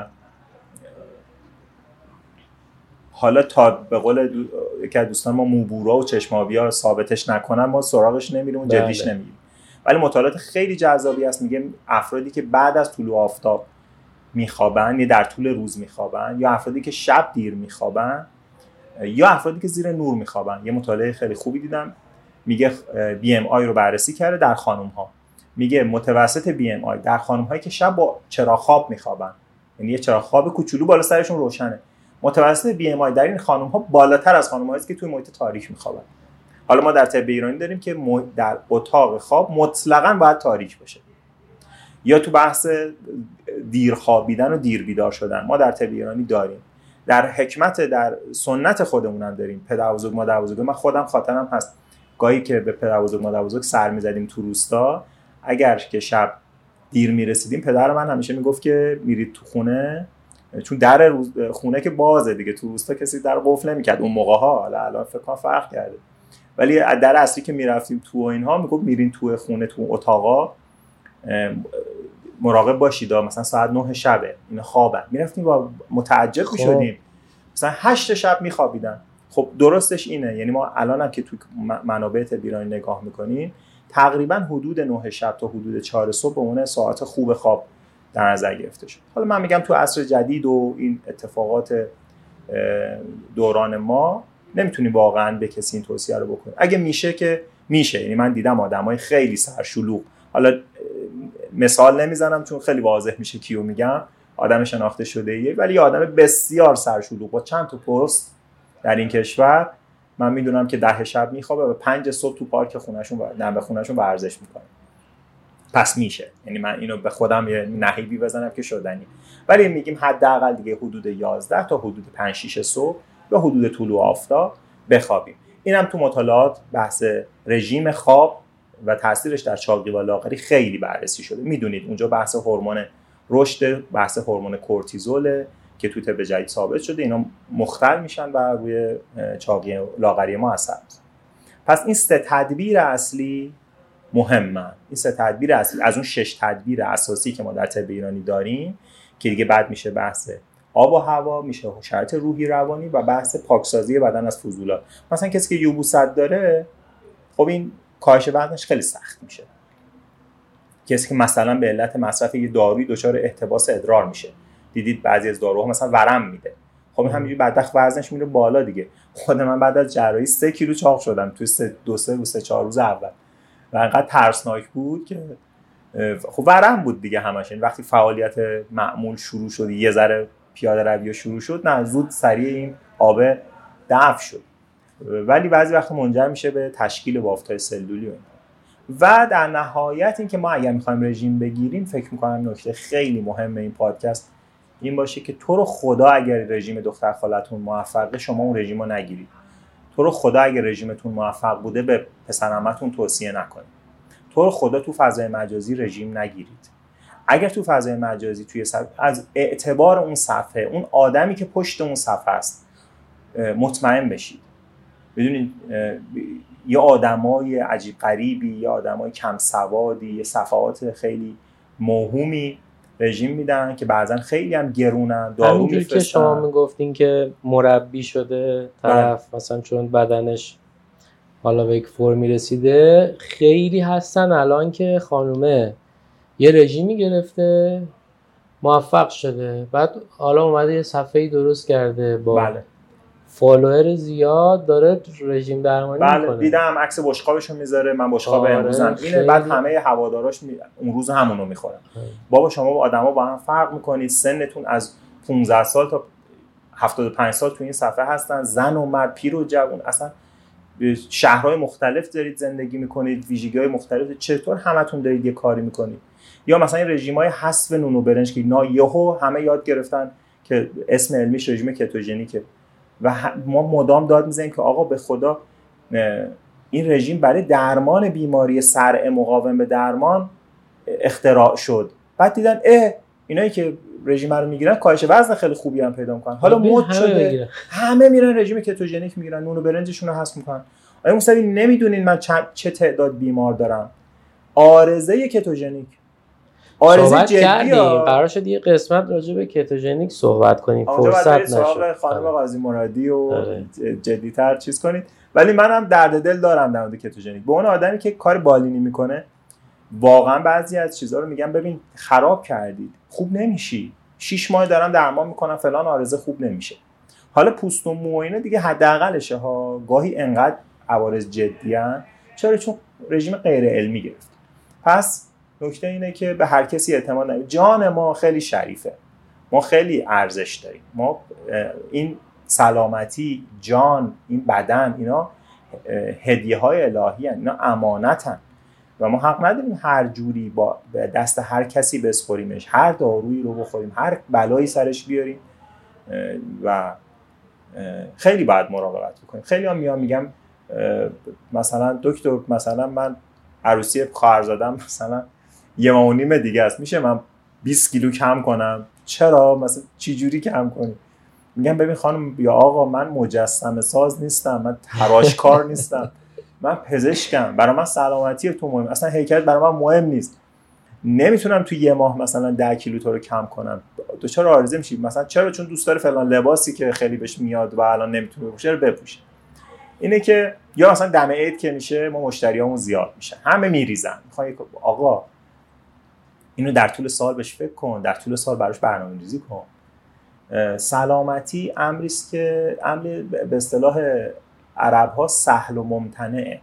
Speaker 3: حالا تا به قول یکی از دوستان ما موبورا و چشمابی‌ها ثابتش نکنن ما سراغش نمیریم و جدیش نمیگیریم. ولی مطالعات خیلی جذابی هست، میگه افرادی که بعد از طلوع آفتاب میخوابن یا در طول روز میخوابن، یا افرادی که شب دیر میخوابن، یا افرادی که زیر نور میخوابن. یه مطالعه خیلی خوبی دیدم میگه BMI رو بررسی کرده در خانم ها، میگه متوسط BMI در خانم هایی که شب با چراغ خواب میخوابن، یعنی یه چراغ خواب کوچولو بالا سرشون روشنه، متوسط BMI در این خانم ها بالاتر از خانم هایی است که توی محیط تاریک میخوابن. حالا ما در طب ایرانی داریم که در اتاق خواب مطلقاً باید تاریک باشه. یا تو بحث دیر خوابیدن و دیر بیدار شدن ما در طب ایرانی داریم، در حکمت در سنت خودمون هم داریم. پدر بزرگ مادر بزرگ من خودم خاطرم هست گاهی که به پدر بزرگ مادر بزرگ سر می‌زدیم تو روستا، اگر که شب دیر میرسیدیم پدر من همیشه میگفت که میرید تو خونه، چون در خونه که بازه دیگه، تو روستا کسی در قفل نمی‌کرد اون موقع‌ها، حالا الان فکر کنم فرق کرده، ولی در اصلی که میرفتیم تو اینها میگفت میرین تو خونه، تو اتاقا مراقب باشید، مثلا ساعت 9 شبه اینا خوابن. میرفتیم و متعجب میشدیم مثلا 8 شب میخوابیدن. خب درستش اینه، یعنی ما الانم که تو منابع طب ایرانی نگاه میکنیم تقریبا حدود 9 شب تا حدود 4 صبح به اون ساعت خوب خواب در نظر گرفته شد. حالا من میگم تو عصر جدید و این اتفاقات دوران ما نمیتونیم واقعا به کسی این توصیه رو بکنیم. اگه میشه که میشه، یعنی من دیدم آدمای خیلی سرشلوغ، حالا مثال نمیزنم چون خیلی واضح میشه کیو میگم، آدم شناخته شده‌ایه، ولی آدم بسیار سرشلوغ با چند تا پست در این کشور من میدونم که 10 شب میخوابه و 5 صبح تو پارک خونه‌شون به خونه‌شون ورزش میکنه. پس میشه، یعنی من اینو به خودم یه نهیبی بزنم که شدنی، ولی میگیم حداقل دیگه حدود 11 تا حدود 5 6 صبح یا حدود طلوع آفتاب بخوابیم. اینم تو مطالعات بحث رژیم خواب و تاثیرش در چاقی و لاغری خیلی بررسی شده. میدونید اونجا بحث هورمون رشد، بحث هورمون کورتیزول که تو طب جدید ثابت شده اینا مختل میشن و روی چاقی لاغری ما اثر میذارن. پس این 3 تدبیر اصلی مهمن. این 3 تدبیر اصلی از اون 6 تدبیر اساسی که ما در طب ایرانی داریم که دیگه بعد میشه بحث آب و هوا، میشه شرایط روحی روانی و بحث پاکسازی بدن از فضولات. مثلا کسی که یبوست داره، خب این کاهش وزنش خیلی سخت میشه. کسی که مثلا به علت مصرف یه دارویی دچار احتباس ادرار میشه، دیدید بعضی از داروها مثلا ورم میده، خب همینجوری بدبخت وزنش میره بالا دیگه. خود من بعد از جراحی 3 کیلو چاق شدم تو 2-3 روز اول و انقدر ترسناک بود که خب ورم بود دیگه همش. وقتی فعالیت معمول شروع شد، یه ذره پیاده روی شروع شد، نه زود سریع این آب دفع شد، ولی بعضی وقت منجر میشه به تشکیل بافت‌های سلولی و در نهایت این که ما اگر میخوایم رژیم بگیریم، فکر میکنم نکته خیلی مهمه این پادکست این باشه که تو رو خدا اگر رژیم دختر خالتون موفقه شما اون رژیم رو نگیرید. تو رو خدا اگر رژیمتون موفق بوده به پسر عمتون توصیه نکنید. تو رو خدا تو فضای مجازی رژیم نگیرید. اگر تو فضای مجازی توی از اعتبار اون صفحه، اون آدمی که پشت اون صفحه است مطمئن بشید. بدونید یه آدمای عجیب غریبی، یه آدمای کم سوادی، یه صفحات خیلی موهومی رژیم میدن که بعضن خیلی هم گرونن، دارو میفرستن.
Speaker 2: که شما میگفتین که مربی شده طرف مثلا چون بدنش حالا به یک فرمی رسیده، خیلی هستن الان که خانومه یه رژیمی گرفته موفق شده، بعد حالا اومده یه صفحه‌ای درست کرده با فالوور زیاد داره رژیم درمانی میکنه.
Speaker 3: دیدم عکس بشقابشو میذاره، من بشقاب امروزم اینه، بعد همه هواداراش اون روز همونو میخورن. بابا شما با آدما با هم فرق میکنید، سنتون از 15 سال تا 75 سال تو این صفحه هستن، زن و مرد، پیر و جوان، اصلا شهرهای مختلف دارید زندگی میکنید، ویژگی‌های مختلف، چطور همتون دارید یه کاری میکنید؟ یا مثلا این رژیم‌های حذف نون و برنج که یهو همه یاد گرفتن که اسم علمیش رژیم کتوژنیکه و ما مدام داد میزنیم که آقا به خدا این رژیم برای درمان بیماری صرع مقاوم به درمان اختراع شد. بعد دیدن اینایی که رژیم رو میگیرن کاهش وزن خیلی خوبی هم پیدا میکنن، حالا مد شده همه میرن رژیم کتوژنیک میگیرن، نون و برنجشون رو حذف میکنن. آیا موسوی نمیدونین من چه تعداد بیمار دارم؟ عارضه کتوژنیک، عارضه جدی.
Speaker 2: قرار شد یه قسمت راجع به کتوژنیک صحبت کنیم، فرصت نشد.
Speaker 3: خانم قاضی مرادی و جدی‌تر چیز کنید. ولی منم درد دل دارم در مورد کتوژنیک. به اون آدمی که کار بالینی میکنه واقعا بعضی از چیزا رو میگم ببین خراب کردید، خوب نمیشی، 6 ماه دارم درمان میکنم فلان عارضه خوب نمیشه. حالا پوست و مو اینا دیگه حداقلشه ها، گاهی انقدر عوارض جدیان. چرا؟ چون رژیم غیر علمی گرفت. پس نکته اینه که به هر کسی اعتماد نکنید. جان ما خیلی شریفه، ما خیلی ارزش داریم، ما این سلامتی، جان، این بدن، اینا هدیه‌های الهی هستند، اینا امانتن و ما حق نداریم هر جوری با دست هر کسی بسپریمش، هر دارویی رو بخوریم، هر بلایی سرش بیاریم و خیلی باید مراقبت بکنیم. خیلی هم میگم مثلا دکتر مثلا من عروسی خواهرزادم مثلا 1.5 ماه دیگه است، میشه من 20 کیلو کم کنم؟ چرا؟ مثلا چی جوری کم کنیم؟ میگم ببین خانم یا آقا من مجسمه ساز نیستم، من تراشکار نیستم، من پزشکم، برای من سلامتی تو مهم، اصلا هیکلت برای من مهم نیست. نمیتونم تو 1 ماه مثلا 10 کیلو تو رو کم کنم. تو چرا عارضه میشی؟ مثلا چرا؟ چون دوست داره فلان لباسی که خیلی بهش میاد و الان نمیتونه بپوشه رو بپوشه. اینه که یا مثلا دم عید که میشه ما مشتریامون زیاد میشن، همه میریزن، میخوان آقا اینو در طول سال بهش فکر کن، در طول سال براش برنامه‌ریزی کن. سلامتی امری است که امر به اصطلاح عرب‌ها سهل و ممتنعه.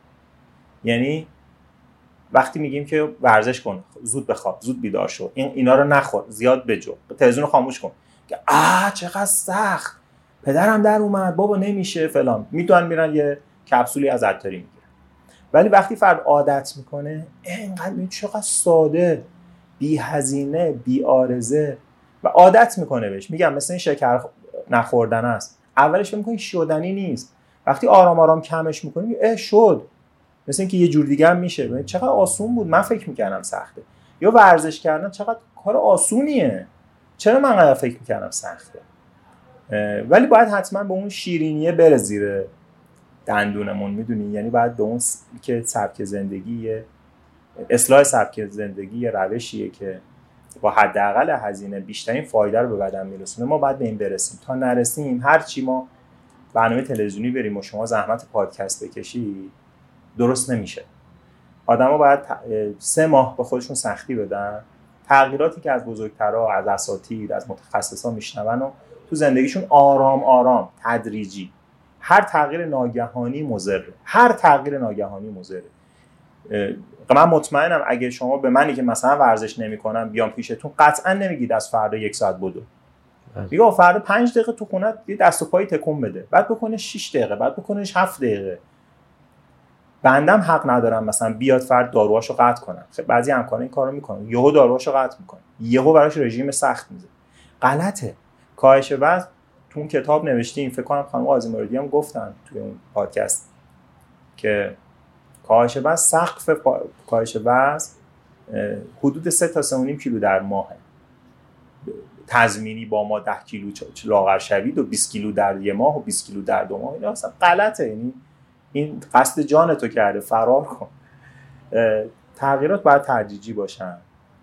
Speaker 3: یعنی وقتی میگیم که ورزش کن، زود بخواب، زود بیدار شو، اینا رو نخور، زیاد بجو، تلویزیون رو خاموش کن، که چقدر سخت، پدرم در اومد، بابا نمیشه فلان، میرن یه کپسولی از عطاری میگیرن. ولی وقتی فرد عادت میکنه اینقدر چقدر ساده، بی هزینه، بی عارضه و عادت میکنه بهش. میگم مثل این شکر نخوردن است، اولش فکر میکنی شدنی نیست، وقتی آرام آرام کمش میکنی شد، مثل اینکه یه جور دیگه هم میشه. چقدر آسون بود، من فکر میکردم سخته. یا ورزش کردن چقدر کار آسونیه، چرا من قبلا فکر میکردم سخته؟ ولی باید حتما به اون شیرینیه بره زیر دندونمون، میدونی؟ یعنی باید به اون که سبک زندگی، اصلاح سبک زندگی روشیه که با حداقل هزینه بیشترین فایده رو به بدن میرسونه. ما باید به این برسیم. تا نرسیم هر چی ما برنامه تلویزیونی بریم و شما زحمت پادکست بکشی درست نمیشه. آدما باید 3 ماه به خودشون سختی بدن، تغییراتی که از بزرگترها، از اساتید، از متخصصا میشنون و تو زندگیشون آرام آرام تدریجی. هر تغییر ناگهانی مضره، هر تغییر ناگهانی مضره. من مطمئنم اگه شما به منی که مثلا ورزش نمی‌کنم بیام پیشتون، قطعا نمیگید از فردا 1 ساعت بدو. میگه فردا 5 دقیقه تو خونه یه دست و پای تکون بده، بعد بکنه 6 دقیقه، بعد بکنه 7 دقیقه. بندم حق ندارم مثلا بیاد فرد داروهاشو قطع کنه. بعضی همکارا این کارو میکنن، یهو داروهاشو قطع میکنه، یهو براش رژیم سخت میذاره. غلطه. کاهش وزن تو اون کتاب نوشتیم، فکر کنم خانم قاضی مرادی هم گفتن توی اون پادکست که کاهش وزن، سقف کاهش وزن حدود 3 تا 3.5 کیلو در ماهه. تضمینی با ما 10 کیلو لاغر شوید و 20 کیلو در 1 ماه و 20 کیلو در 2 ماه، اینا اصلا غلطه. یعنی این قصد جان تو کرده، فرار کن. تغییرات باید تدریجی باشن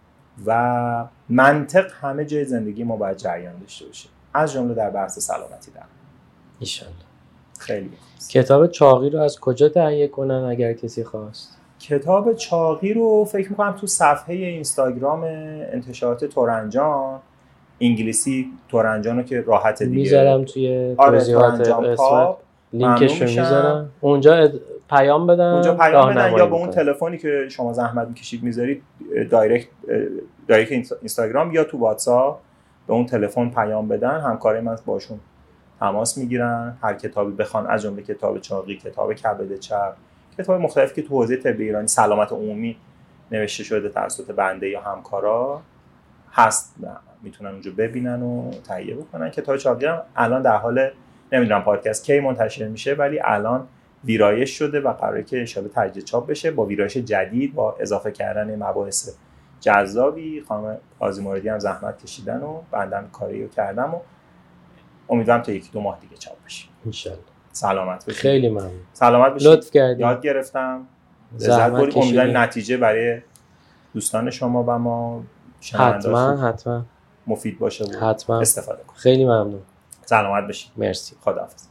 Speaker 3: و منطق همه جای زندگی ما باید جریان داشته باشه، از جمله در بحث سلامتی. در
Speaker 2: ایشالله.
Speaker 3: خیلی
Speaker 2: کتاب چاقی رو از کجا تهیه کنن اگر کسی خواست؟
Speaker 3: کتاب چاقی رو فکر می‌کنم تو صفحه اینستاگرام انتشارات تورنجان، انگلیسی تورنجان رو که راحت دیگه
Speaker 2: میذارم توی توضیحات اسمت، لینکش رو میذارم اونجا، پیام بدن
Speaker 3: یا به اون تلفنی که شما زحمت میکشید میذارید دایرکت اینستاگرام یا تو واتساپ به اون تلفن پیام بدن، همکارای من باشون تماس میگیرن. هر کتابی بخوان، از جمله کتاب چاقی، کتاب کبد چرب، کتاب مختلفی که تو حوزه طب ایرانی سلامت عمومی نوشته شده توسط بنده یا همکارا هست، میتونن اونجا ببینن و تهیه بکنن. کتاب چاقی هم الان در حال، نمیدونم پادکست کی منتشر میشه، ولی الان ویرایش شده و قراره که ان شاءالله تجدید چاپ بشه با ویرایش جدید، با اضافه کردن مباحث جذابی. خانم قاضی موردی هم زحمت کشیدن و بندم کاریو کردم و امیدوارم تا 1-2 ماه دیگه چاپ بشه
Speaker 2: ان شاء الله.
Speaker 3: سلامت باشید.
Speaker 2: خیلی ممنون.
Speaker 3: سلامت باشید.
Speaker 2: لطف کردید.
Speaker 3: یاد گرفتم. لذت بردم. امیدوارم نتیجه برای دوستان شما و ما
Speaker 2: حتما
Speaker 3: مفید باشه و
Speaker 2: حتما
Speaker 3: استفاده کنید.
Speaker 2: خیلی ممنون.
Speaker 3: سلامت باشید.
Speaker 2: مرسی.
Speaker 3: خداحافظ.